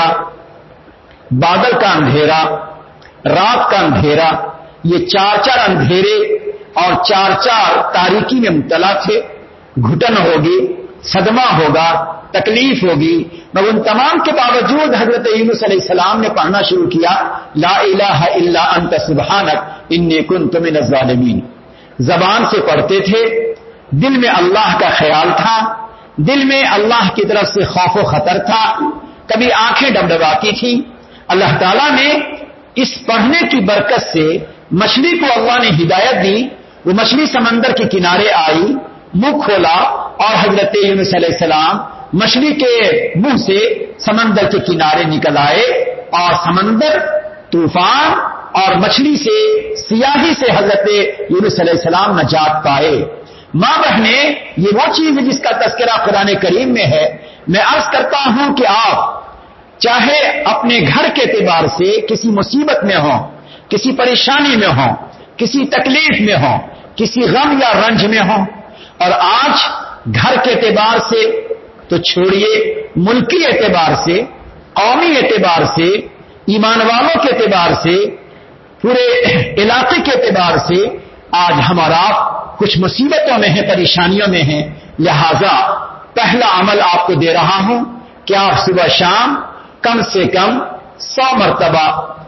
بادل کا اندھیرا، رات کا اندھیرا، یہ چار چار اندھیرے اور چار چار تاریکی میں مبتلا تھے. گھٹن ہوگی، صدمہ ہوگا، تکلیف ہوگی، مگر ان تمام کے باوجود حضرت یونس علیہ السلام نے پڑھنا شروع کیا، لا الہ الا انت سبحانک انی کنت من الظالمین. زبان سے پڑھتے تھے، دل میں اللہ کا خیال تھا، دل میں اللہ کی طرف سے خوف و خطر تھا، کبھی آنکھیں ڈبڈباتی تھیں. اللہ تعالیٰ نے اس پڑھنے کی برکت سے مچھلی کو اللہ نے ہدایت دی. وہ مچھلی سمندر کے کنارے آئی، منہ کھولا، اور حضرت یونس علیہ السلام مچھلی کے منہ سے سمندر کے کنارے نکل آئے، اور سمندر، طوفان اور مچھلی سے، سیاہی سے حضرت یونس علیہ السلام نجات پائے. ماں بہنیں، یہ وہ چیز ہے جس کا تذکرہ قرآن کریم میں ہے. میں عرض کرتا ہوں کہ آپ چاہے اپنے گھر کے اعتبار سے کسی مصیبت میں ہوں، کسی پریشانی میں ہوں، کسی تکلیف میں ہوں، کسی غم یا رنج میں ہوں، اور آج گھر کے اعتبار سے تو چھوڑیے، ملکی اعتبار سے، قومی اعتبار سے، ایمان والوں کے اعتبار سے، پورے علاقے کے اعتبار سے آج ہمارا کچھ مصیبتوں میں ہے، پریشانیوں میں ہیں. لہذا پہلا عمل آپ کو دے رہا ہوں کہ آپ صبح شام کم سے کم سو مرتبہ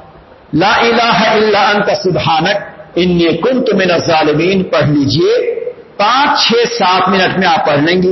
لا الہ الا انت سبحانک انی کنت من الظالمین پڑھ لیجئے. پانچ چھ سات منٹ میں آپ پڑھ لیں گی.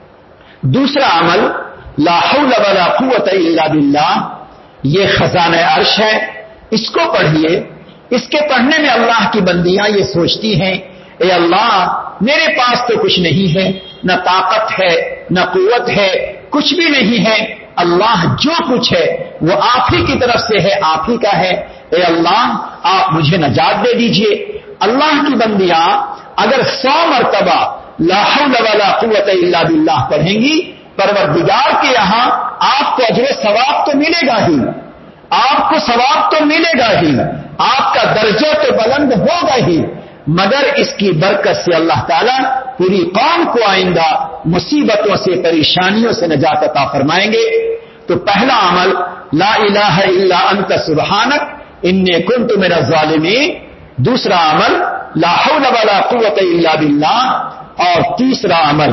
دوسرا عمل لا حول ولا قوت الا باللہ، یہ خزانہ عرش ہے، اس کو پڑھیے. اس کے پڑھنے میں اللہ کی بندیاں یہ سوچتی ہیں، اے اللہ میرے پاس تو کچھ نہیں ہے، نہ طاقت ہے، نہ قوت ہے، کچھ بھی نہیں ہے. اللہ جو کچھ ہے وہ آپ ہی کی طرف سے ہے، آپ ہی کا ہے. اے اللہ آپ مجھے نجات دے دیجئے. اللہ کی بندیاں اگر سو مرتبہ لا حول ولا قوت الا باللہ پڑھیں گی، پروردگار کے یہاں آپ کو اجر ثواب تو ملے گا ہی، آپ کو ثواب تو ملے گا ہی، آپ کا درجہ تو بلند ہوگا ہی، مگر اس کی برکت سے اللہ تعالیٰ پوری قوم کو آئندہ مصیبتوں سے، پریشانیوں سے نجات عطا فرمائیں گے. تو پہلا عمل لا الہ الا انت سبحانک انی کنت من الظالمین. دوسرا عمل لا حول ولا قوت الا باللہ. اور تیسرا عمل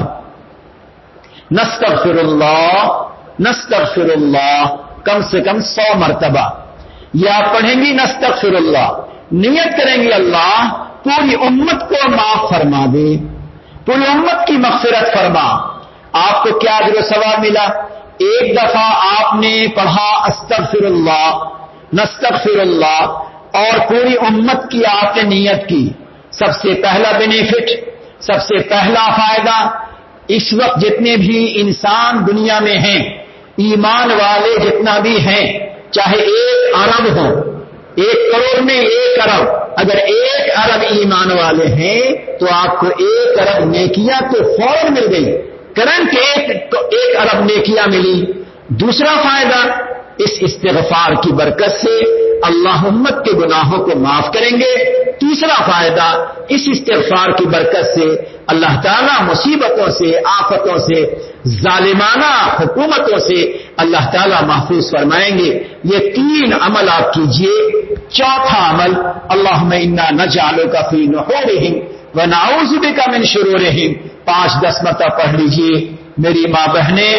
نستغفر اللہ نستغفر اللہ، کم سے کم سو مرتبہ یہ آپ پڑھیں گی. نستغفر اللہ، نیت کریں گے اللہ پوری امت کو معاف فرما دے، پوری امت کی مغفرت فرما. آپ کو کیا اجر و ثواب ملا؟ ایک دفعہ آپ نے پڑھا استغفر اللہ نستغفر اللہ، اور پوری امت کی آپ نے نیت کی. سب سے پہلا بینیفٹ، سب سے پہلا فائدہ، اس وقت جتنے بھی انسان دنیا میں ہیں، ایمان والے جتنا بھی ہیں، چاہے ایک ارب ہو، ایک کروڑ میں ایک ارب، اگر ایک ارب ایمان والے ہیں تو آپ کو ایک ارب نیکیاں تو فوراً مل گئی، کرنٹ ایک تو ایک ارب نیکیاں ملی. دوسرا فائدہ، اس استغفار کی برکت سے اللہ امت کے گناہوں کو معاف کریں گے، تیسرا فائدہ، اس استغفار کی برکت سے اللہ تعالیٰ مصیبتوں سے، آفتوں سے، ظالمانہ حکومتوں سے اللہ تعالیٰ محفوظ فرمائیں گے۔ یہ تین عمل آپ کیجئے۔ چوتھا عمل، اللہم انا نجعلک فی نحورہم ونعوذ بک من شرورہم، پانچ دس مرتبہ پڑھ لیجئے۔ میری ماں بہنیں،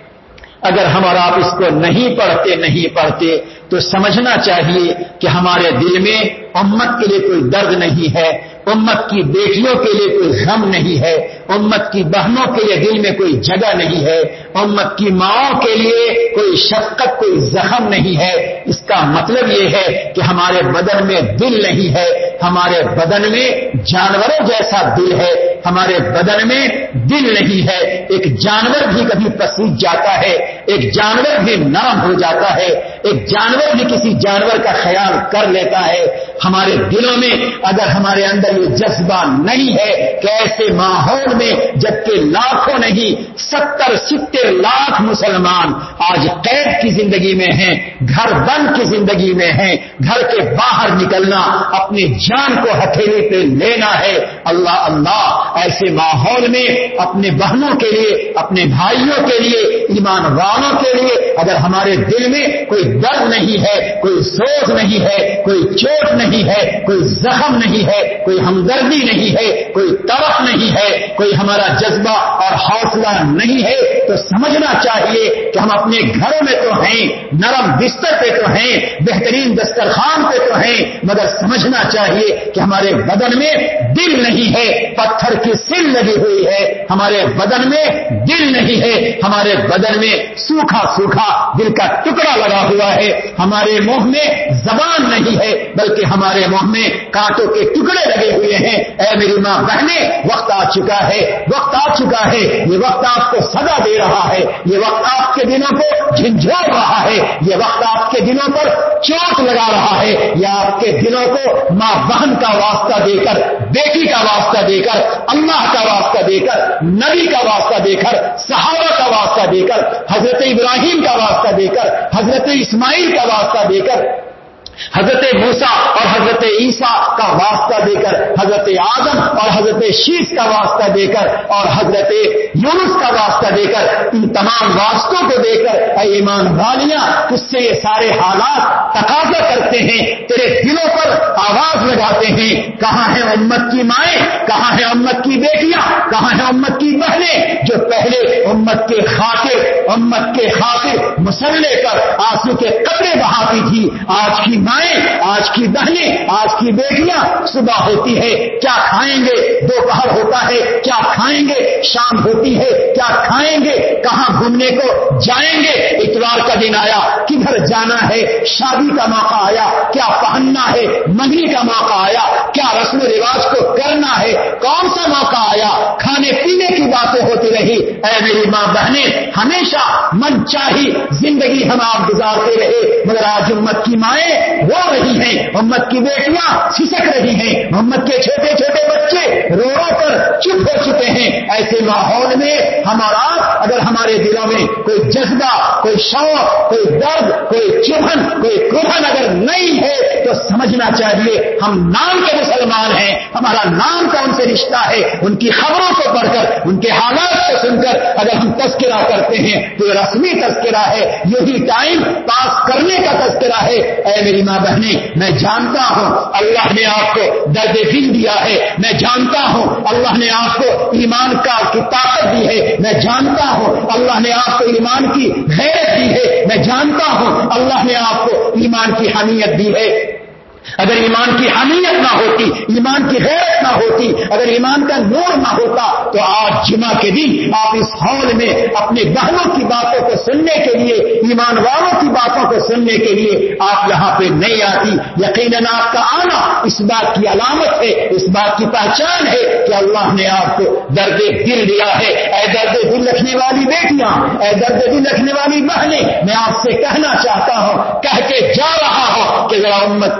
اگر ہم اور آپ اس کو نہیں پڑھتے نہیں پڑھتے تو سمجھنا چاہیے کہ ہمارے دل میں امت کے لیے کوئی درد نہیں ہے، امت کی بیٹیوں کے لیے کوئی غم نہیں ہے، امت کی بہنوں کے لیے دل میں کوئی جگہ نہیں ہے، امت کی ماؤں کے لیے کوئی شفقت، کوئی زخم نہیں ہے۔ اس کا مطلب یہ ہے کہ ہمارے بدن میں دل نہیں ہے، ہمارے بدن میں جانوروں جیسا دل ہے، ہمارے بدن میں دل نہیں ہے۔ ایک جانور بھی کبھی پسیج جاتا ہے، ایک جانور بھی نرم ہو جاتا ہے، ایک جانور بھی کسی جانور کا خیال کر لیتا ہے۔ ہمارے دلوں میں اگر ہمارے اندر یہ جذبہ نہیں ہے کہ ایسے ماحول میں جبکہ لاکھوں نہیں ستر ستر لاکھ مسلمان آج قید کی زندگی میں ہیں، گھر بند کی زندگی میں ہیں، گھر کے باہر نکلنا اپنی جان کو ہتھیلی پہ لینا ہے۔ اللہ اللہ، ایسے ماحول میں اپنے بہنوں کے لیے، اپنے بھائیوں کے لیے، ایمان والوں کے لیے اگر ہمارے دل میں کوئی درد نہیں ہے، کوئی سوز نہیں ہے، کوئی چوٹ نہیں ہے، کوئی زخم نہیں ہے، کوئی ہمدردی نہیں ہے، کوئی طرف نہیں ہے، کوئی ہمارا جذبہ اور حوصلہ نہیں ہے، تو سمجھنا چاہیے کہ ہم اپنے گھروں میں تو ہیں، نرم بستر پہ تو ہیں، بہترین دسترخوان پہ تو ہیں، مگر سمجھنا چاہیے کہ ہمارے بدن میں دل نہیں ہے، پتھر کی سل لگی ہوئی ہے، ہمارے بدن میں دل نہیں ہے، ہمارے بدن میں سوکھا سوکھا دل کا ٹکڑا لگا ہوا ہے، ہمارے منہ میں زبان نہیں ہے بلکہ ہمارے منہ میں کانٹوں کے ٹکڑے لگے ہوئے ہیں۔ اے میری ماں بہنیں، وقت آ چکا ہے، وقت آ چکا ہے، یہ وقت آپ کو سزا دے رہا ہے، یہ وقت آپ کے دلوں کو جھنجھوڑ رہا ہے، یہ وقت آپ کے دلوں پر چوٹ لگا رہا ہے، یہ آپ کے دلوں کو ماں بہن کا واسطہ دے کر، بیٹی کا واسطہ دے کر، اللہ کا واسطہ دے کر، نبی کا واسطہ دے کر، صحابہ کا واسطہ دے کر، حضرت ابراہیم کا واسطہ دے کر، حضرت اسماعیل کا واسطہ دے کر، حضرت موسیٰ اور حضرت عیسیٰ کا واسطہ دے کر، حضرت آدم اور حضرت شیش کا واسطہ دے کر، اور حضرت یونس کا واسطہ دے کر، ان تمام واسطوں کو دے کر اے ایمان والیاں، تجھ سے یہ سارے حالات تقاضا کرتے ہیں، تیرے دلوں پر آواز لگاتے ہیں، کہاں ہیں امت کی مائیں، کہاں ہیں امت کی بیٹیاں، کہاں ہیں امت کی بہنیں جو پہلے امت کے خاطر امت کے خاطر مسلح پر آنسو کے قطرے بہاتی تھی۔ آج کی مائیں، آج کی بہنیں، آج کی بیٹیاں صبح ہوتی ہے کیا کھائیں گے، دوپہر ہوتا ہے کیا کھائیں گے، شام ہوتی ہے کیا کھائیں گے، کہاں گھومنے کو جائیں گے، اتوار کا دن آیا کدھر جانا ہے، شادی کا موقع آیا کیا پہننا ہے، منگنی کا موقع آیا کیا رسم و رواج کو کرنا ہے، کون سا موقع آیا، کھانے پینے کی باتیں ہوتی رہی۔ اے میری ماں بہنیں، ہمیشہ من چاہی زندگی ہم آپ گزارتے رہے، مگر آج امت کی مائیں رو رہی ہیں، امت کی بیٹیاں سسک رہی ہیں، امت کے چھوٹے چھوٹے بچے رو رو کر چپ ہو چکے ہیں۔ ایسے ماحول میں ہمارا اگر ہمارے دلوں میں کوئی جذبہ، کوئی شوق، کوئی درد، کوئی چبھن، کوئی کڑھن اگر نہیں ہے تو سمجھنا چاہیے ہم نام کے مسلمان ہیں، ہمارا نام کا ان سے رشتہ ہے۔ ان کی خبروں کو پڑھ کر، ان کے حالات کو سن کر اگر ہم تذکرہ کرتے ہیں تو یہ رسمی تذکرہ ہے، یہی ٹائم پاس کرنے کا تذکرہ ہے۔ اے میری ماں بہنیں، میں جانتا ہوں اللہ نے آپ کو درد دل دیا ہے، میں جانتا ہوں اللہ نے آپ کو ایمان کا کی طاقت دی ہے، میں جانتا ہوں اللہ نے آپ کو ایمان کی غیرت دی ہے، میں جانتا ہوں اللہ نے آپ کو ایمان کی حمیت دی ہے۔ اگر ایمان کی حمیت نہ ہوتی، ایمان کی غیرت نہ ہوتی، اگر ایمان کا نور نہ ہوتا تو آج جمعہ کے دن آپ اس ہال میں اپنے بہنوں کی باتوں کو سننے کے لیے، ایمان والوں کی باتوں کو سننے کے لیے آپ یہاں پہ نہیں آتی۔ یقیناً آپ کا آنا اس بات کی علامت ہے، اس بات کی پہچان ہے کہ اللہ نے آپ کو درد دل دیا ہے۔ اے درد دل رکھنے والی بیٹیاں، اے درد دل رکھنے والی بہنیں، میں آپ سے کہنا چاہتا ہوں، کہہ کے جا رہا ہوں کہ ذرا امت کے خاطر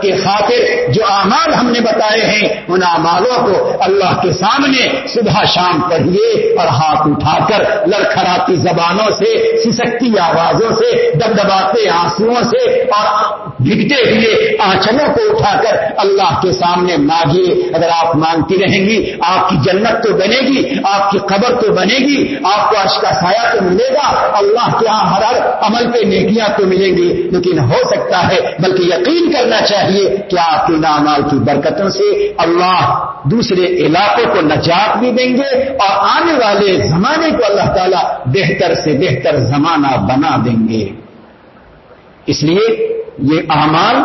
پھر جو اعمال ہم نے بتائے ہیں ان اعمالوں کو اللہ کے سامنے صبح شام پڑھیے اور ہاتھ اٹھا کر لڑکھڑاتی زبانوں سے، سسکتی آوازوں سے، دبدباتے آنسوؤں سے اور بھگتے ہوئے آنچلوں کو اٹھا کر اللہ کے سامنے مانگیے۔ اگر آپ مانگتی رہیں گی آپ کی جنت تو بنے گی، آپ کی قبر تو بنے گی، آپ کو عرش کا سایہ تو ملے گا، اللہ کے ہاں ہر ہر عمل پہ نیکیاں تو ملیں گی۔ لیکن ہو سکتا ہے، بلکہ یقین کرنا چاہیے کہ آپ کے اعمال کی برکتوں سے اللہ دوسرے علاقوں کو نجات بھی دیں گے اور آنے والے زمانے کو اللہ تعالیٰ بہتر سے بہتر زمانہ بنا دیں گے۔ اس لیے یہ اعمال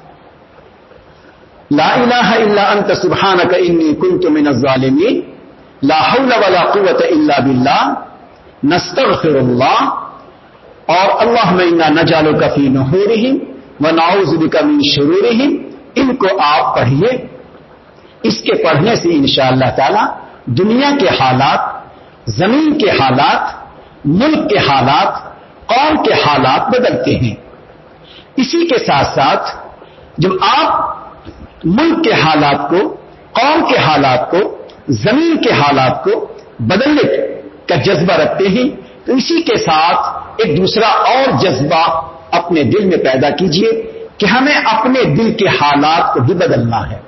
لا الہ الا انت سبحانک انی کنت من الظالمین، لا حول ولا قوت الا باللہ، نستغفر اللہ، اور اللہم انا نجعلک فی نحورہم ونعوذ بک من شرورہم، ان کو آپ پڑھیے۔ اس کے پڑھنے سے انشاءاللہ تعالی دنیا کے حالات، زمین کے حالات، ملک کے حالات، قوم کے حالات بدلتے ہیں۔ اسی کے ساتھ ساتھ جب آپ ملک کے حالات کو، قوم کے حالات کو، زمین کے حالات کو بدلنے کا جذبہ رکھتے ہیں تو اسی کے ساتھ ایک دوسرا اور جذبہ اپنے دل میں پیدا کیجئے کہ ہمیں اپنے دل کے حالات کو بھی بدلنا ہے۔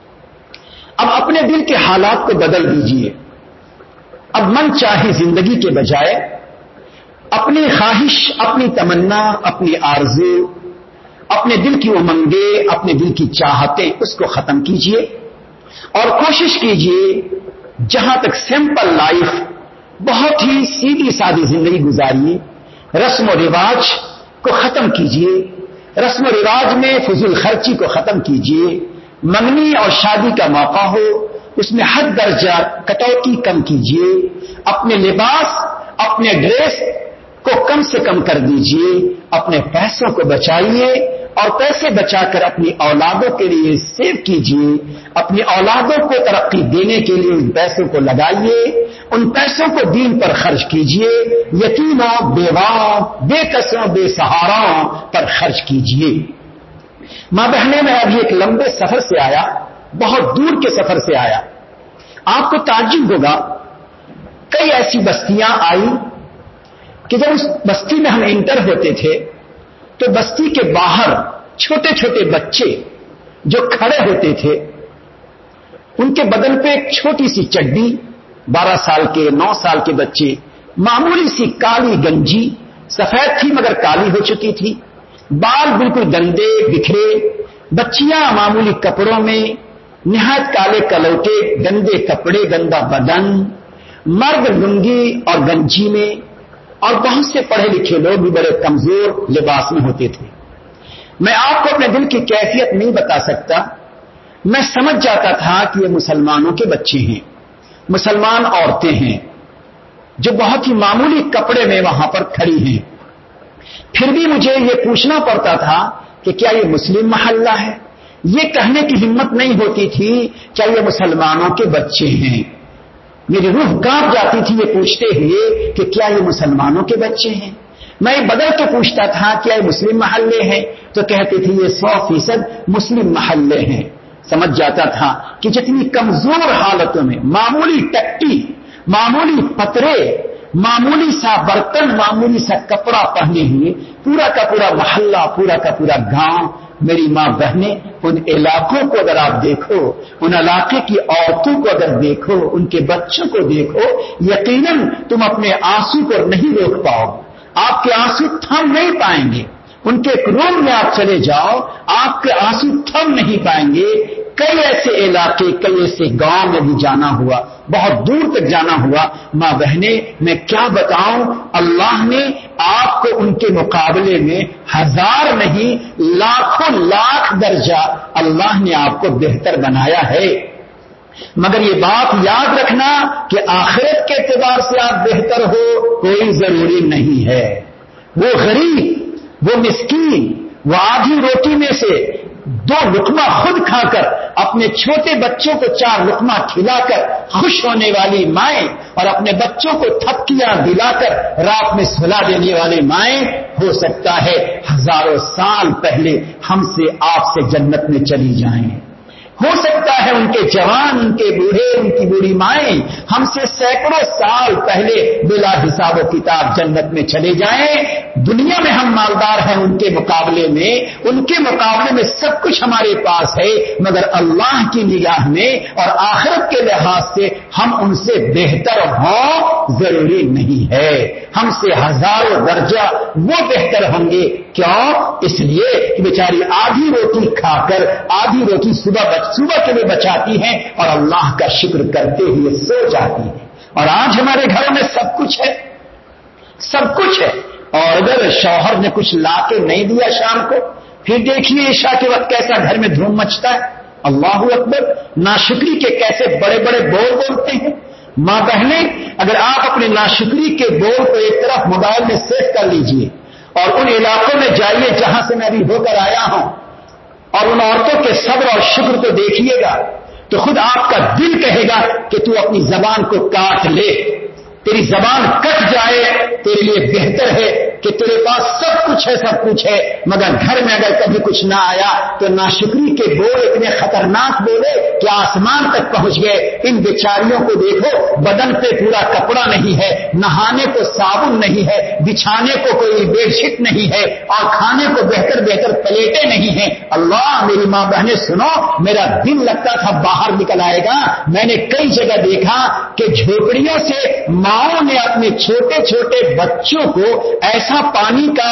اب اپنے دل کے حالات کو بدل دیجئے۔ اب من چاہے زندگی کے بجائے اپنی خواہش، اپنی تمنا، اپنی آرزو، اپنے دل کی امنگیں، اپنے دل کی چاہتیں، اس کو ختم کیجئے اور کوشش کیجئے جہاں تک سمپل لائف، بہت ہی سیدھی سادی زندگی گزاریے۔ رسم و رواج کو ختم کیجئے، رسم و رواج میں فضول خرچی کو ختم کیجئے۔ منگنی اور شادی کا موقع ہو اس میں حد درجہ کٹوتی کم کیجئے۔ اپنے لباس، اپنے ڈریس کو کم سے کم کر دیجئے۔ اپنے پیسوں کو بچائیے اور پیسے بچا کر اپنی اولادوں کے لیے سیو کیجئے۔ اپنی اولادوں کو ترقی دینے کے لیے ان پیسوں کو لگائیے، ان پیسوں کو دین پر خرچ کیجئے، یتیموں، بیواؤں، بے کسوں، بے سہاراؤں پر خرچ کیجئے۔ ماں بہنیں، میں ابھی ایک لمبے سفر سے آیا، بہت دور کے سفر سے آیا۔ آپ کو تعجب ہوگا، کئی ایسی بستیاں آئی کہ جب اس بستی میں ہم انٹر ہوتے تھے تو بستی کے باہر چھوٹے چھوٹے بچے جو کھڑے ہوتے تھے ان کے بدن پہ ایک چھوٹی سی چڈی، بارہ سال کے، نو سال کے بچے، معمولی سی کالی گنجی، سفید تھی مگر کالی ہو چکی تھی، بال بالکل گندے بکھرے، بچیاں معمولی کپڑوں میں، نہایت کالے کلوٹے، گندے کپڑے، گندا بدن، مرد لنگی اور گنجی میں، اور بہت سے پڑھے لکھے لوگ بھی بڑے کمزور لباس میں ہوتے تھے۔ میں آپ کو اپنے دل کی کیفیت نہیں بتا سکتا، میں سمجھ جاتا تھا کہ یہ مسلمانوں کے بچے ہیں، مسلمان عورتیں ہیں جو بہت ہی معمولی کپڑے میں وہاں پر کھڑی ہیں۔ پھر بھی مجھے یہ پوچھنا پڑتا تھا کہ کیا یہ مسلم محلہ ہے؟ یہ کہنے کی ہمت نہیں ہوتی تھی کیا یہ مسلمانوں کے بچے ہیں؟ میری روح کانپ جاتی تھی یہ پوچھتے ہوئے کہ کیا یہ مسلمانوں کے بچے ہیں؟ میں بدل کے پوچھتا تھا کیا یہ مسلم محلے ہیں؟ تو کہتے تھے یہ سو فیصد مسلم محلے ہیں۔ سمجھ جاتا تھا کہ جتنی کمزور حالتوں میں معمولی ٹٹی، معمولی پترے، معمولی سا برتن، معمولی سا کپڑا پہنے ہوئے پورا کا پورا محلہ، پورا کا پورا گاؤں، میری ماں بہنیں، ان علاقوں کو اگر آپ دیکھو، ان علاقے کی عورتوں کو اگر دیکھو، ان کے بچوں کو دیکھو، یقیناً تم اپنے آنسو کو نہیں روک پاؤ، آپ کے آنسو تھم نہیں پائیں گے۔ ان کے ایک روم میں آپ چلے جاؤ، آپ کے آنسو تھم نہیں پائیں گے۔ کئی ایسے علاقے، کئی ایسے گاؤں میں بھی جانا ہوا، بہت دور تک جانا ہوا۔ ماں بہنیں، میں کیا بتاؤں، اللہ نے آپ کو ان کے مقابلے میں ہزار نہیں لاکھوں لاکھ درجہ اللہ نے آپ کو بہتر بنایا ہے۔ مگر یہ بات یاد رکھنا کہ آخرت کے اعتبار سے آپ بہتر ہو کوئی ضروری نہیں ہے۔ وہ غریب، وہ مسکین، وہ آدھی روٹی میں سے دو لقمہ خود کھا کر اپنے چھوٹے بچوں کو چار لقمہ کھلا کر خوش ہونے والی مائیں اور اپنے بچوں کو تھپکیاں دلا کر رات میں سلا دینے والی مائیں ہو سکتا ہے ہزاروں سال پہلے ہم سے آپ سے جنت میں چلی جائیں. ہو سکتا ہے ان کے جوان، ان کے بوڑھے، ان کی بوڑھی مائیں ہم سے سینکڑوں سال پہلے بلا حساب و کتاب جنت میں چلے جائیں. دنیا میں ہم مالدار ہیں ان کے مقابلے میں، ان کے مقابلے میں سب کچھ ہمارے پاس ہے، مگر اللہ کی نگاہ میں اور آخرت کے لحاظ سے ہم ان سے بہتر ہوں ضروری نہیں ہے. ہم سے ہزاروں درجہ وہ بہتر ہوں گے. کیوں؟ اس لیے کہ بیچاری آدھی روٹی کھا کر آدھی روٹی صبح بچ صبح کے لیے بچاتی ہیں اور اللہ کا شکر کرتے ہوئے سو جاتی ہیں. اور آج ہمارے گھروں میں سب کچھ ہے، سب کچھ ہے، اور اگر شوہر نے کچھ لا کے نہیں دیا شام کو، پھر دیکھیے عشاء کے وقت کیسا گھر میں دھوم مچتا ہے. اللہ اکبر. ناشکری کے کیسے بڑے بڑے بول بولتے ہیں. ماں بہنیں، اگر آپ اپنے ناشکری کے بول کو ایک طرف موبائل میں سیو کر لیجئے اور ان علاقوں میں جائیے جہاں سے میں ابھی ہو کر آیا ہوں اور ان عورتوں کے صبر اور شکر کو دیکھیے گا تو خود آپ کا دل کہے گا کہ تو اپنی زبان کو کاٹ لے. تیری زبان کٹ جائے تیرے لیے بہتر ہے کہ تیرے پاس سب کچھ ہے، سب کچھ ہے، مگر گھر میں اگر کبھی کچھ نہ آیا تو ناشکری کے بول اتنے خطرناک بولے کہ آسمان تک پہنچ گئے. ان بیچاریوں کو دیکھو، بدن پہ پورا کپڑا نہیں ہے، نہانے کو صابن نہیں ہے، بچھانے کو کوئی بیڈ شیٹ نہیں ہے، اور کھانے کو بہتر بہتر پلیٹیں نہیں ہیں. اللہ، میری ماں بہنیں سنو، میرا دل لگتا تھا باہر نکل آئے گا. میں نے کئی جگہ دیکھا کہ جھوپڑیوں سے ماؤں نے اپنے چھوٹے چھوٹے بچوں کو ایسا پانی کا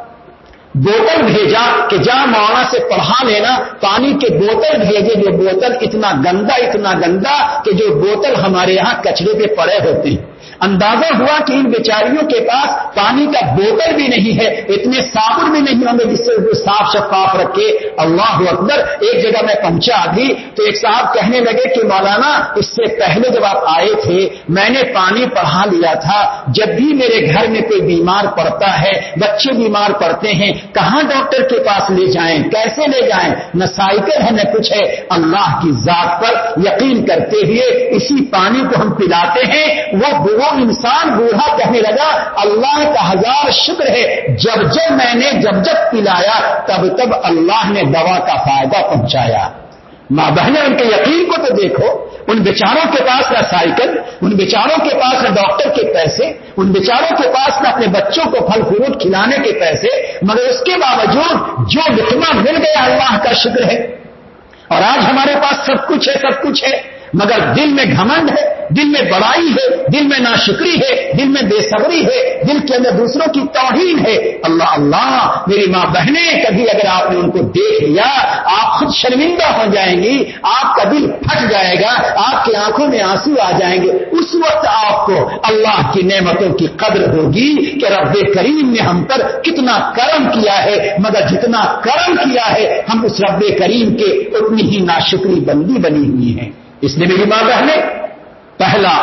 بوتل بھیجا کہ جہاں مولانا سے پڑھا لینا، پانی کے بوتل بھیجے. جو بوتل اتنا گندا اتنا گندا کہ جو بوتل ہمارے یہاں کچرے پہ پڑے ہوتے ہیں. اندازہ ہوا کہ ان بیچاریوں کے پاس پانی کا بوتل بھی نہیں ہے، اتنے صابن بھی نہیں ہوں گے جس سے وہ صاف شفاف رکھے. اللہ اکبر. ایک جگہ میں پہنچا ابھی تو ایک صاحب کہنے لگے کہ مولانا، اس سے پہلے جب آپ آئے تھے میں نے پانی پڑھا لیا تھا، جب بھی میرے گھر میں کوئی بیمار پڑتا ہے، بچے بیمار پڑتے ہیں، کہاں ڈاکٹر کے پاس لے جائیں، کیسے لے جائیں، نہ سائیکل ہے نہ کچھ ہے. اللہ کی ذات پر یقین کرتے ہوئے اسی پانی کو ہم پلاتے ہیں. وہ وہ انسان بوڑھا کہنے لگا اللہ کا ہزار شکر ہے، جب جب میں نے جب جب پلایا تب تب اللہ نے دوا کا فائدہ پہنچایا. ماں بہنیں، ان کے یقین کو تو دیکھو. ان بیچاروں کے پاس نہ سائیکل، ان بیچاروں کے پاس نہ ڈاکٹر کے پیسے، ان بیچاروں کے پاس نہ اپنے بچوں کو پھل فروٹ کھلانے کے پیسے، مگر اس کے باوجود جو لقمہ مل گیا اللہ کا شکر ہے. اور آج ہمارے پاس سب کچھ ہے، سب کچھ ہے، مگر دل میں گھمنڈ ہے، دل میں بڑائی ہے، دل میں ناشکری ہے، دل میں بے صبری ہے، دل کے اندر دوسروں کی توہین ہے. اللہ اللہ. میری ماں بہنیں، کبھی اگر آپ نے ان کو دیکھ لیا آپ خود شرمندہ ہو جائیں گی، آپ کا دل پھٹ جائے گا، آپ کی آنکھوں میں آنسو آ جائیں گے. اس وقت آپ کو اللہ کی نعمتوں کی قدر ہوگی کہ رب کریم نے ہم پر کتنا کرم کیا ہے، مگر جتنا کرم کیا ہے ہم اس رب کریم کے اتنی ہی ناشکری بندی بنی ہوئی ہیں. اس لیے میری ماں بہنیں، پہلا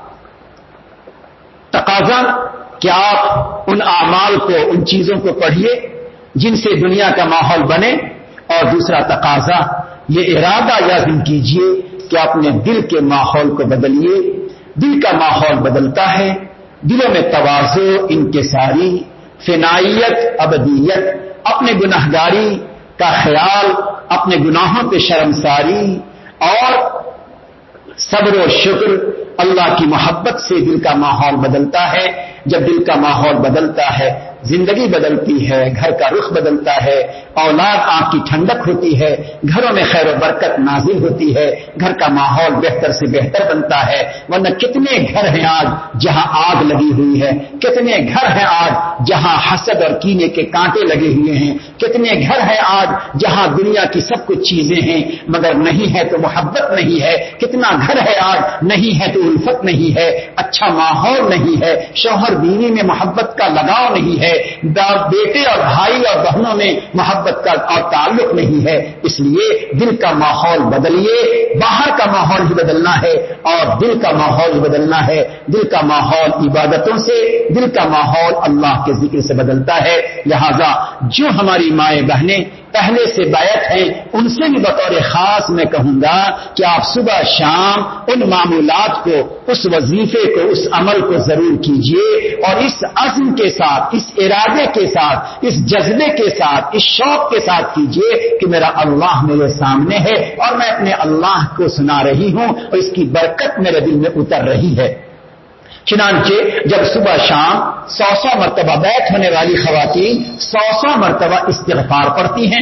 تقاضا کہ آپ ان اعمال کو، ان چیزوں کو پڑھیے جن سے دنیا کا ماحول بنے، اور دوسرا تقاضا یہ ارادہ لازم کیجئے کہ اپنے دل کے ماحول کو بدلیے. دل کا ماحول بدلتا ہے، دلوں میں تواضع، انکساری، فنائیت، ابدیت، اپنے گناہگاری کا خیال، اپنے گناہوں پہ شرمساری اور صبر و شکر، اللہ کی محبت سے دل کا ماحول بدلتا ہے. جب دل کا ماحول بدلتا ہے زندگی بدلتی ہے، گھر کا رخ بدلتا ہے، اولاد آنکھ کی ٹھنڈک ہوتی ہے، گھروں میں خیر و برکت نازل ہوتی ہے، گھر کا ماحول بہتر سے بہتر بنتا ہے. ورنہ کتنے گھر ہیں آج جہاں آگ لگی ہوئی ہے، کتنے گھر ہیں آج جہاں حسد اور کینے کے کانٹے لگے ہوئے ہیں، کتنے گھر ہیں آج جہاں دنیا کی سب کچھ چیزیں ہیں مگر نہیں ہے تو محبت نہیں ہے. کتنا گھر ہے آج نہیں ہے تو الفت نہیں ہے، اچھا ماحول نہیں ہے، شوہر بیوی میں محبت کا لگاؤ نہیں ہے، بیٹے اور بھائی اور بہنوں میں محبت کا اور تعلق نہیں ہے. اس لیے دل کا ماحول بدلیے. باہر کا ماحول ہی بدلنا ہے اور دل کا ماحول ہی بدلنا ہے. دل کا ماحول عبادتوں سے، دل کا ماحول اللہ کے ذکر سے بدلتا ہے. لہذا جو ہماری مائیں بہنیں پہلے سے بیعت ہیں ان سے بھی بطور خاص میں کہوں گا کہ آپ صبح شام ان معمولات کو، اس وظیفے کو، اس عمل کو ضرور کیجیے، اور اس عزم کے ساتھ، اس ارادے کے ساتھ، اس جذبے کے ساتھ، اس شوق کے ساتھ کیجیے کہ میرا اللہ میرے سامنے ہے اور میں اپنے اللہ کو سنا رہی ہوں اور اس کی برکت میرے دل میں اتر رہی ہے۔ چنانچہ جب صبح شام سو سو مرتبہ بیعت ہونے والی خواتین سو سو مرتبہ استغفار پڑھتی ہیں،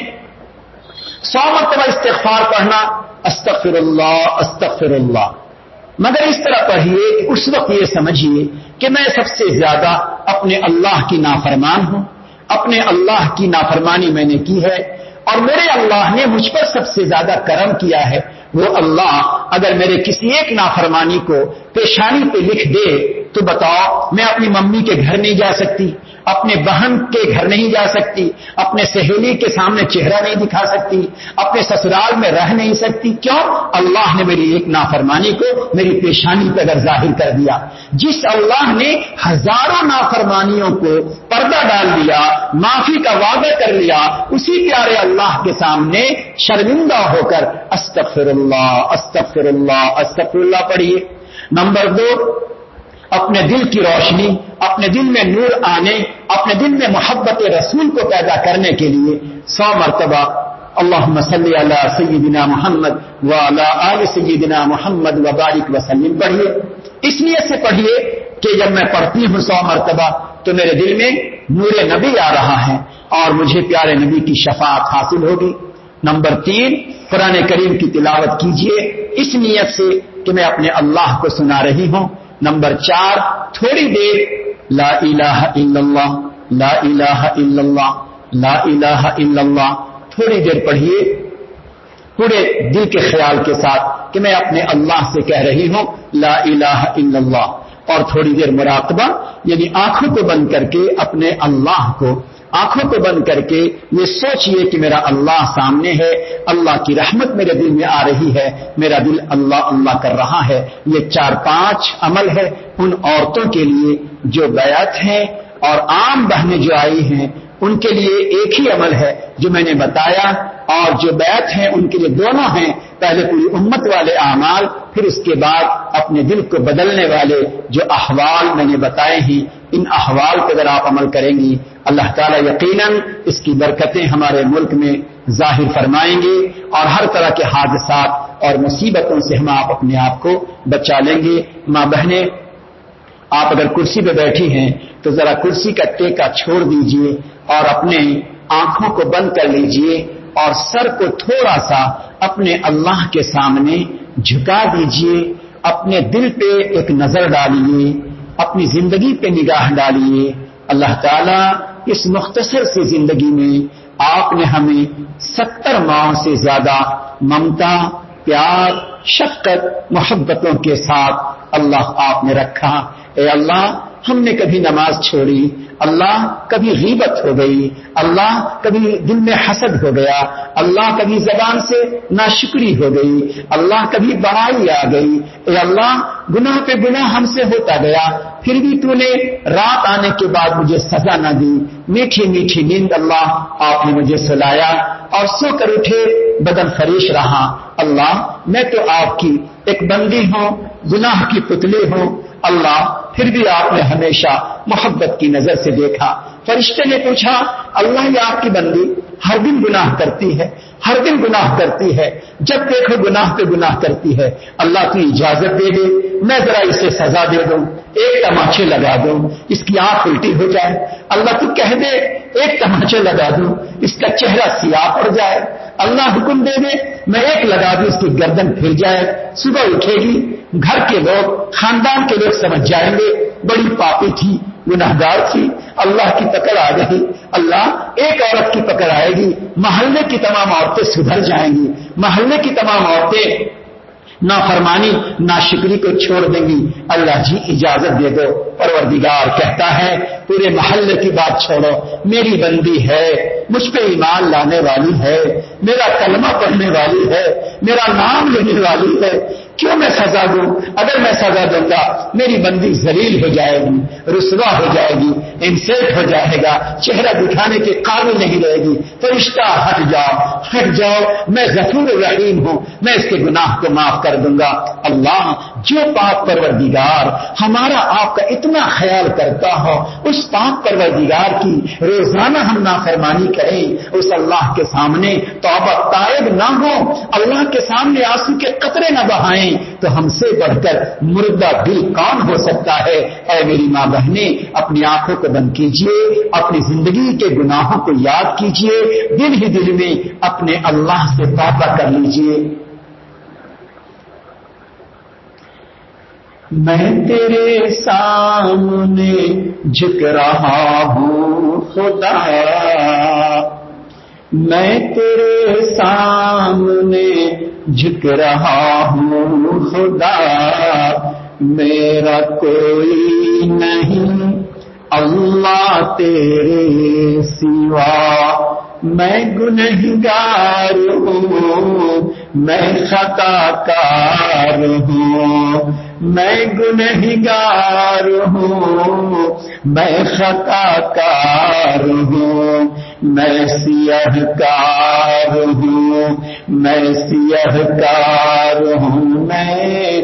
سو مرتبہ استغفار پڑھنا، استغفر اللہ استغفر اللہ، مگر اس طرح پڑھیے کہ اس وقت یہ سمجھیے کہ میں سب سے زیادہ اپنے اللہ کی نافرمان ہوں، اپنے اللہ کی نافرمانی میں نے کی ہے، اور میرے اللہ نے مجھ پر سب سے زیادہ کرم کیا ہے۔ وہ اللہ اگر میرے کسی ایک نافرمانی کو پیشانی پہ لکھ دے تو بتاؤ میں اپنی ممی کے گھر نہیں جا سکتی، اپنے بہن کے گھر نہیں جا سکتی، اپنے سہیلی کے سامنے چہرہ نہیں دکھا سکتی، اپنے سسرال میں رہ نہیں سکتی، کیوں؟ اللہ نے میری ایک نافرمانی کو میری پیشانی پہ اگر ظاہر کر دیا۔ جس اللہ نے ہزاروں نافرمانیوں کو پردہ ڈال دیا، معافی کا وعدہ کر لیا، اسی پیارے اللہ کے سامنے شرمندہ ہو کر استغفر اللہ استغفر اللہ استغفر اللہ پڑھیے۔ نمبر دو، اپنے دل کی روشنی، اپنے دل میں نور آنے، اپنے دل میں محبت رسول کو پیدا کرنے کے لیے سو مرتبہ اللہم صلی علی سیدنا محمد وعلی آل سیدنا محمد وبارک وسلم پڑھیے۔ اس نیت سے پڑھیے کہ جب میں پڑھتی ہوں سو مرتبہ تو میرے دل میں نور نبی آ رہا ہے اور مجھے پیارے نبی کی شفاعت حاصل ہوگی۔ نمبر تین، قرآن کریم کی تلاوت کیجیے اس نیت سے کہ میں اپنے اللہ کو سنا رہی ہوں۔ نمبر چار، تھوڑی دیر لا الہ الا اللہ لا الہ الا اللہ لا الہ الا اللہ تھوڑی دیر پڑھیے پورے دل کے خیال کے ساتھ کہ میں اپنے اللہ سے کہہ رہی ہوں لا الہ الا اللہ، اور تھوڑی دیر مراقبہ، یعنی آنکھوں کو بند کر کے اپنے اللہ کو آنکھوں کو بند کر کے یہ سوچئے کہ میرا اللہ سامنے ہے، اللہ کی رحمت میرے دل میں آ رہی ہے، میرا دل اللہ اللہ کر رہا ہے۔ یہ چار پانچ عمل ہے ان عورتوں کے لیے جو بیعت ہیں، اور عام بہنیں جو آئی ہیں ان کے لیے ایک ہی عمل ہے جو میں نے بتایا، اور جو بیعت ہیں ان کے لیے دونوں ہیں، پہلے پوری امت والے اعمال، پھر اس کے بعد اپنے دل کو بدلنے والے جو احوال میں نے بتائے ہیں، ان احوال پر اگر آپ عمل کریں گی اللہ تعالیٰ یقیناً اس کی برکتیں ہمارے ملک میں ظاہر فرمائیں گے، اور ہر طرح کے حادثات اور مصیبتوں سے ہم آپ اپنے آپ کو بچا لیں گے۔ ماں بہنیں، آپ اگر کرسی پہ بیٹھی ہیں تو ذرا کرسی کا ٹیکا چھوڑ دیجئے اور اپنے آنکھوں کو بند کر لیجئے اور سر کو تھوڑا سا اپنے اللہ کے سامنے جھکا دیجئے، اپنے دل پہ ایک نظر ڈالیے، اپنی زندگی پہ نگاہ ڈالیے۔ اللہ تعالیٰ اس مختصر سی زندگی میں آپ نے ہمیں ستر ماہ سے زیادہ ممتا، پیار، شفقت، محبتوں کے ساتھ اللہ آپ نے رکھا۔ اے اللہ، ہم نے کبھی نماز چھوڑی، اللہ کبھی غیبت ہو گئی، اللہ کبھی دل میں حسد ہو گیا، اللہ کبھی زبان سے ناشکری ہو گئی، اللہ کبھی بڑائی آ گئی، اے اللہ گناہ پہ گناہ ہم سے ہوتا گیا، پھر بھی تو نے رات آنے کے بعد مجھے سزا نہ دی، میٹھی میٹھی نیند اللہ آپ نے مجھے سلایا، اور سو کر اٹھے بدن فریش رہا۔ اللہ میں تو آپ کی ایک بندی ہوں، گناہ کی پتلی ہوں، اللہ پھر بھی آپ نے ہمیشہ محبت کی نظر سے دیکھا۔ فرشتے نے پوچھا اللہ یہ آپ کی بندی ہر دن گناہ کرتی ہے، ہر دن گناہ کرتی ہے، جب دیکھو گناہ پہ گناہ کرتی ہے، اللہ کی اجازت دے دے میں ذرا اسے سزا دے دوں، ایک تماچے لگا دوں، اس کی آنکھ الٹی ہو جائے، اللہ تو کہہ دے ایک تماچے لگا دوں اس کا چہرہ سیاہ پڑ جائے، اللہ حکم دے دے میں ایک لگا دوں اس کی گردن پھر جائے، صبح اٹھے گی گھر کے لوگ، خاندان کے لوگ سمجھ جائیں گے بڑی پاپی تھی، گناہگار تھی، اللہ کی پکڑ آ گئی، اللہ ایک عورت کی پکڑ آئے گی، محلے کی تمام عورتیں سدھر جائیں گی، محلے کی تمام عورتیں نافرمانی ناشکری کو چھوڑ دیں گی، اللہ جی اجازت دے دو۔ پروردگار کہتا ہے پورے محلے کی بات چھوڑو، میری بندی ہے، مجھ پہ ایمان لانے والی ہے، میرا کلمہ پڑھنے والی ہے، میرا نام لینے والی ہے، کیوں میں سزا دوں؟ اگر میں سزا دوں گا میری بندی ذلیل ہو جائے گی، رسوا ہو جائے گی، انسلٹ ہو جائے گا، چہرہ دکھانے کے قابل نہیں رہے گی۔ فرشتہ ہٹ جاؤ، ہٹ جاؤ، میں غفور الرحیم ہوں، میں اس کے گناہ کو معاف کر دوں گا۔ اللہ جو پاک پروردگار ہمارا آپ کا اتنا خیال کرتا ہو، اس پاک پروردگار کی روزانہ ہم نافرمانی کریں، اس اللہ کے سامنے توبہ تائب نہ ہو، اللہ کے سامنے آنسو کے قطرے نہ بہائیں، تو ہم سے بڑھ کر مردہ دل کون ہو سکتا ہے؟ اے میری ماں بہنیں، اپنی آنکھوں کو بند کیجئے، اپنی زندگی کے گناہوں کو یاد کیجئے، دل ہی دل میں اپنے اللہ سے توبہ کر لیجئے۔ میں تیرے سامنے جھک رہا ہوں خدا، میں تیرے سامنے جھک رہا ہوں خدا، میرا کوئی نہیں اللہ تیرے سوا، میں گنہگار ہوں، میں خطا کار ہوں، میں گنہگار ہوں، میں خطا کار ہوں، میں سیاہ کار ہوں، میں سیاہ کار ہوں، میں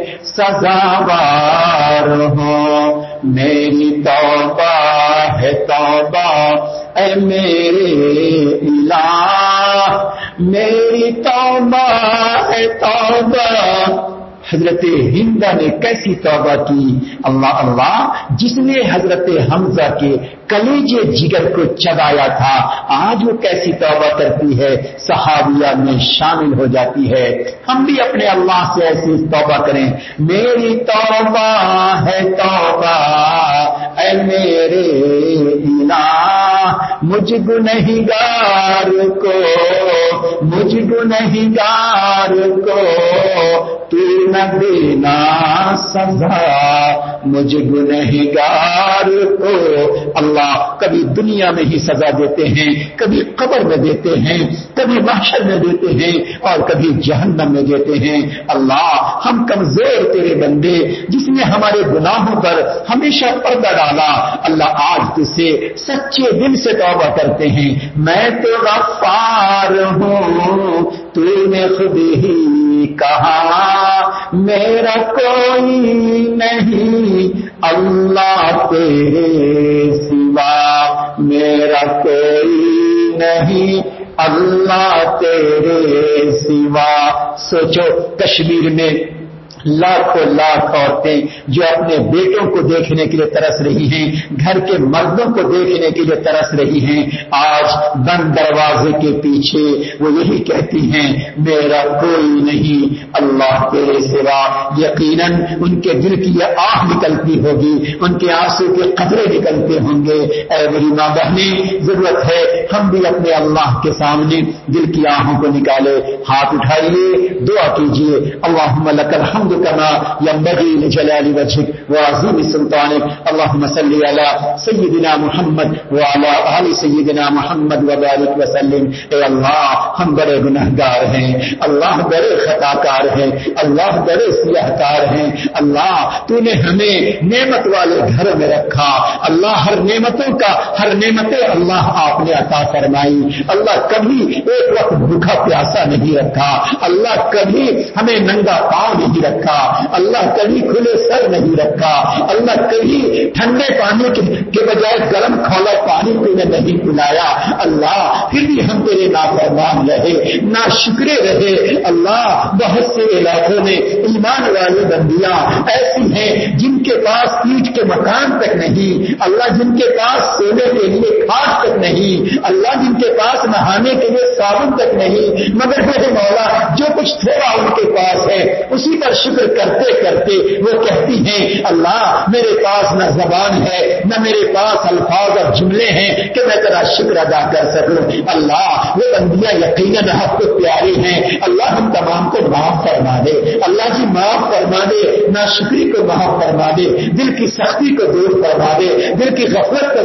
سزاوار ہوں، میری توبہ ہے توبہ اے میرے الہ، میری توبہ ہے توبہ۔ حضرت ہندہ نے کیسی توبہ کی، اللہ اللہ، جس نے حضرت حمزہ کے کلیجے جگر کو چبایا تھا، آج وہ کیسی توبہ کرتی ہے، صحابیہ میں شامل ہو جاتی ہے۔ ہم بھی اپنے اللہ سے ایسی توبہ کریں، میری توبہ ہے توبہ اے میرے الہ، مجھ گنہگار کو، مجھ گنہگار کو تو نہ دینا سزا، مجھ گنہگار کو۔ اللہ کبھی دنیا میں ہی سزا دیتے ہیں، کبھی قبر میں دیتے ہیں، کبھی محشر میں دیتے ہیں، اور کبھی جہنم میں دیتے ہیں۔ اللہ ہم کمزور تیرے بندے، جس نے ہمارے گناہوں پر ہمیشہ پردہ ڈالا، اللہ آج تجھ سے سچے دل سے توبہ کرتے ہیں۔ میں تو غفار ہوں، تو نے خود ہی کہا میرا کوئی نہیں اللہ تیرے سوا، میرا کوئی نہیں اللہ تیرے سوا۔ سوچو کشمیر میں لاکھوں لاکھ عورتیں جو اپنے بیٹوں کو دیکھنے کے لیے ترس رہی ہیں، گھر کے مردوں کو دیکھنے کے لیے ترس رہی ہیں، آج بند دروازے کے پیچھے وہ یہی کہتی ہیں میرا کوئی نہیں اللہ تیرے سوا۔ یقیناً ان کے دل کی یہ آہ نکلتی ہوگی، ان کے آنسو کے قطرے نکلتے ہوں گے۔ اے میری ماں بہنیں، ضرورت ہے ہم بھی اپنے اللہ کے سامنے دل کی آہوں کو نکالے، ہاتھ اٹھائیے، دعا کیجیے۔ اللہم لک الحمد كما ينبغي لجلال وجهك وعظيم سلطانك، اللهم صل على سيدنا محمد وعلى آل سيدنا محمد وبارك وسلم۔ اے اللہ ہم بڑے گنہگار ہیں، اللہ بڑے خطا کار ہیں، اللہ بڑے سیاہ کار ہیں، اللہ تو نے ہمیں نعمت والے گھر میں رکھا، اللہ ہر نعمتوں کا ہر نعمتیں اللہ آپ نے عطا فرمائی، اللہ کبھی ایک وقت بھوکا پیاسا نہیں رکھا، اللہ کبھی ہمیں ننگا پاؤں نہیں رکھا، اللہ کبھی کھلے سر نہیں رکھا، اللہ کبھی ٹھنڈے پانی کے بجائے گرم کھولا پانی تمہیں نہیں پلایا، اللہ پھر بھی ہم تیرے نافرمان رہے، ناشکرے رہے۔ اللہ بہت سے علاقوں میں ایمان والی بندیاں ایسی ہیں جن کے پاس اینٹ کے مکان تک نہیں، اللہ جن کے پاس سونے کے لیے کھاٹ تک نہیں، اللہ جن کے پاس نہانے کے لیے صابن تک نہیں، مگر میرے مولا جو کچھ تھوڑا ان کے پاس ہے اسی پر شکر کرتے کرتے وہ کہتی ہیں اللہ میرے پاس نہ زبان ہے، نہ میرے پاس الفاظ اور جملے ہیں کہ میں تیرا شکر ادا کر سکوں۔ اللہ وہ بندیاں یقیناً حق کو پیاری ہیں، اللہ ہم تمام کو معاف فرما دے، اللہ جی معاف فرما دے، ناشکری کو معاف فرما دے، دل کی سختی کو دور فرما دے، دل کی غفلت کو دور فرما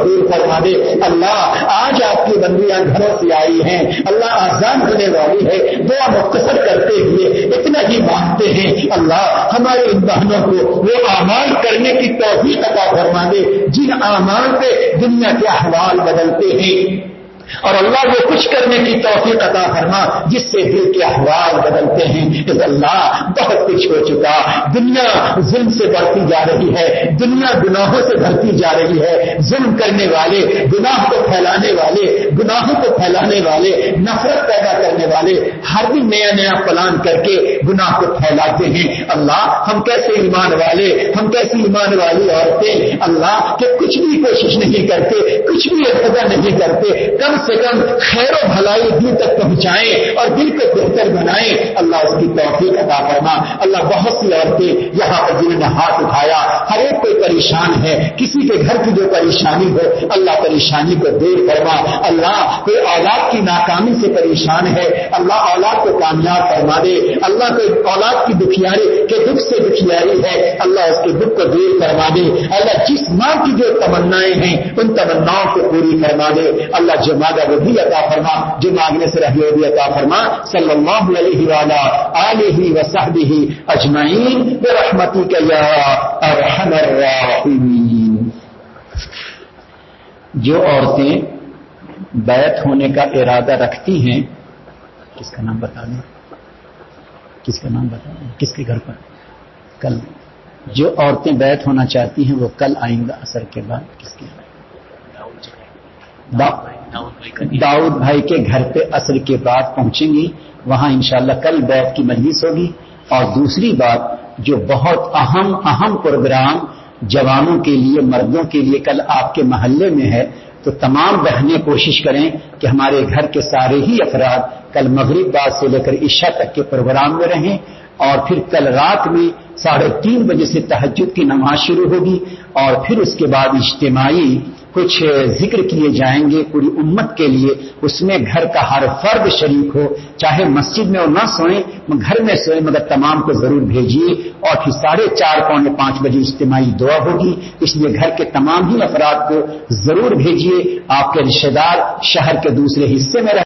فرما دے. اللہ آج آپ کی بندیاں گھروں سے آئی ہیں, اللہ آزان ہونے والی ہے, دعا مختصر کرتے ہوئے اتنا ہی مانگتے ہیں اللہ ہمارے ان بہنوں کو وہ اعمال کرنے کی توفیق عطا فرما دے جن اعمال پہ دنیا کے احوال بدلتے ہیں, اور اللہ وہ کچھ کرنے کی توفیق عطا فرما جس سے دل کے احوال بدلتے ہیں. کہ اللہ بہت کچھ ہو چکا, دنیا ظلم سے بڑھتی جا رہی ہے, دنیا گناہوں سے بھرتی جا رہی ہے, ظلم کرنے والے, گناہ کو پھیلانے والے, گناہوں کو پھیلانے والے, نفرت پیدا کرنے والے ہر دن نیا نیا پلان کر کے گناہ کو پھیلاتے ہیں. اللہ ہم کیسے ایمان والے, ہم کیسی ایمان والی عورتیں اللہ کہ کچھ بھی کوشش نہیں کرتے, کچھ بھی ارتقا نہیں کرتے, کم سے کم خیر و بھلائی دل تک پہنچائیں اور دل کو بہتر بنائیں. اللہ اس کی توفیق عطا فرما. اللہ بہت سی عورتیں یہاں پر جنہوں نے ہاتھ اٹھایا, ہر ایک کوئی پریشان ہے, کسی کے گھر کی جو پریشانی ہو اللہ پریشانی کو دور فرما. اللہ کوئی اولاد کی ناکامی سے پریشان ہے, اللہ اولاد کو کامیاب فرما دے. اللہ کوئی اولاد کی دکھیاری کے دکھ سے دکھیاری ہے, اللہ اس کے دکھ کو دور فرما دے. اللہ جس ماں کی جو تمنائیں ہیں ان تمناؤں کو پوری فرما دے. اللہ جو مانگا وہ بھی عطا فرما, جو مانگنے سے رہی وہ بھی عطا فرما. صلی اللہ علیہ وعلی آلہ وصحبہ اجمعین برحمتک یا ارحم الراحمین. جو عورتیں بیعت ہونے کا ارادہ رکھتی ہیں, کس کا نام بتا دیں, کس کا نام بتا دیں, کس کے گھر پر کل جو عورتیں بیعت ہونا چاہتی ہیں وہ کل آئیں گا عصر کے بعد. کس کے داؤد بھائی کے گھر پہ عصر کے بعد پہنچیں گی, وہاں انشاءاللہ کل بیعت کی مجلس ہوگی. اور دوسری بات جو بہت اہم اہم پروگرام جوانوں کے لیے, مردوں کے لیے کل آپ کے محلے میں ہے, تو تمام بہنیں کوشش کریں کہ ہمارے گھر کے سارے ہی افراد کل مغرب بعد سے لے کر عشاء تک کے پروگرام میں رہیں. اور پھر کل رات میں ساڑھے تین بجے سے تہجد کی نماز شروع ہوگی, اور پھر اس کے بعد اجتماعی کچھ ذکر کیے جائیں گے پوری امت کے لیے. اس میں گھر کا ہر فرد شریک ہو, چاہے مسجد میں وہ نہ سوئیں, گھر میں سوئیں, مگر تمام کو ضرور بھیجیے. اور پھر ساڑھے چار پونے پانچ بجے اجتماعی دعا ہوگی, اس لیے گھر کے تمام ہی افراد کو ضرور بھیجیے. آپ کے رشتہ دار شہر کے دوسرے حصے میں رہ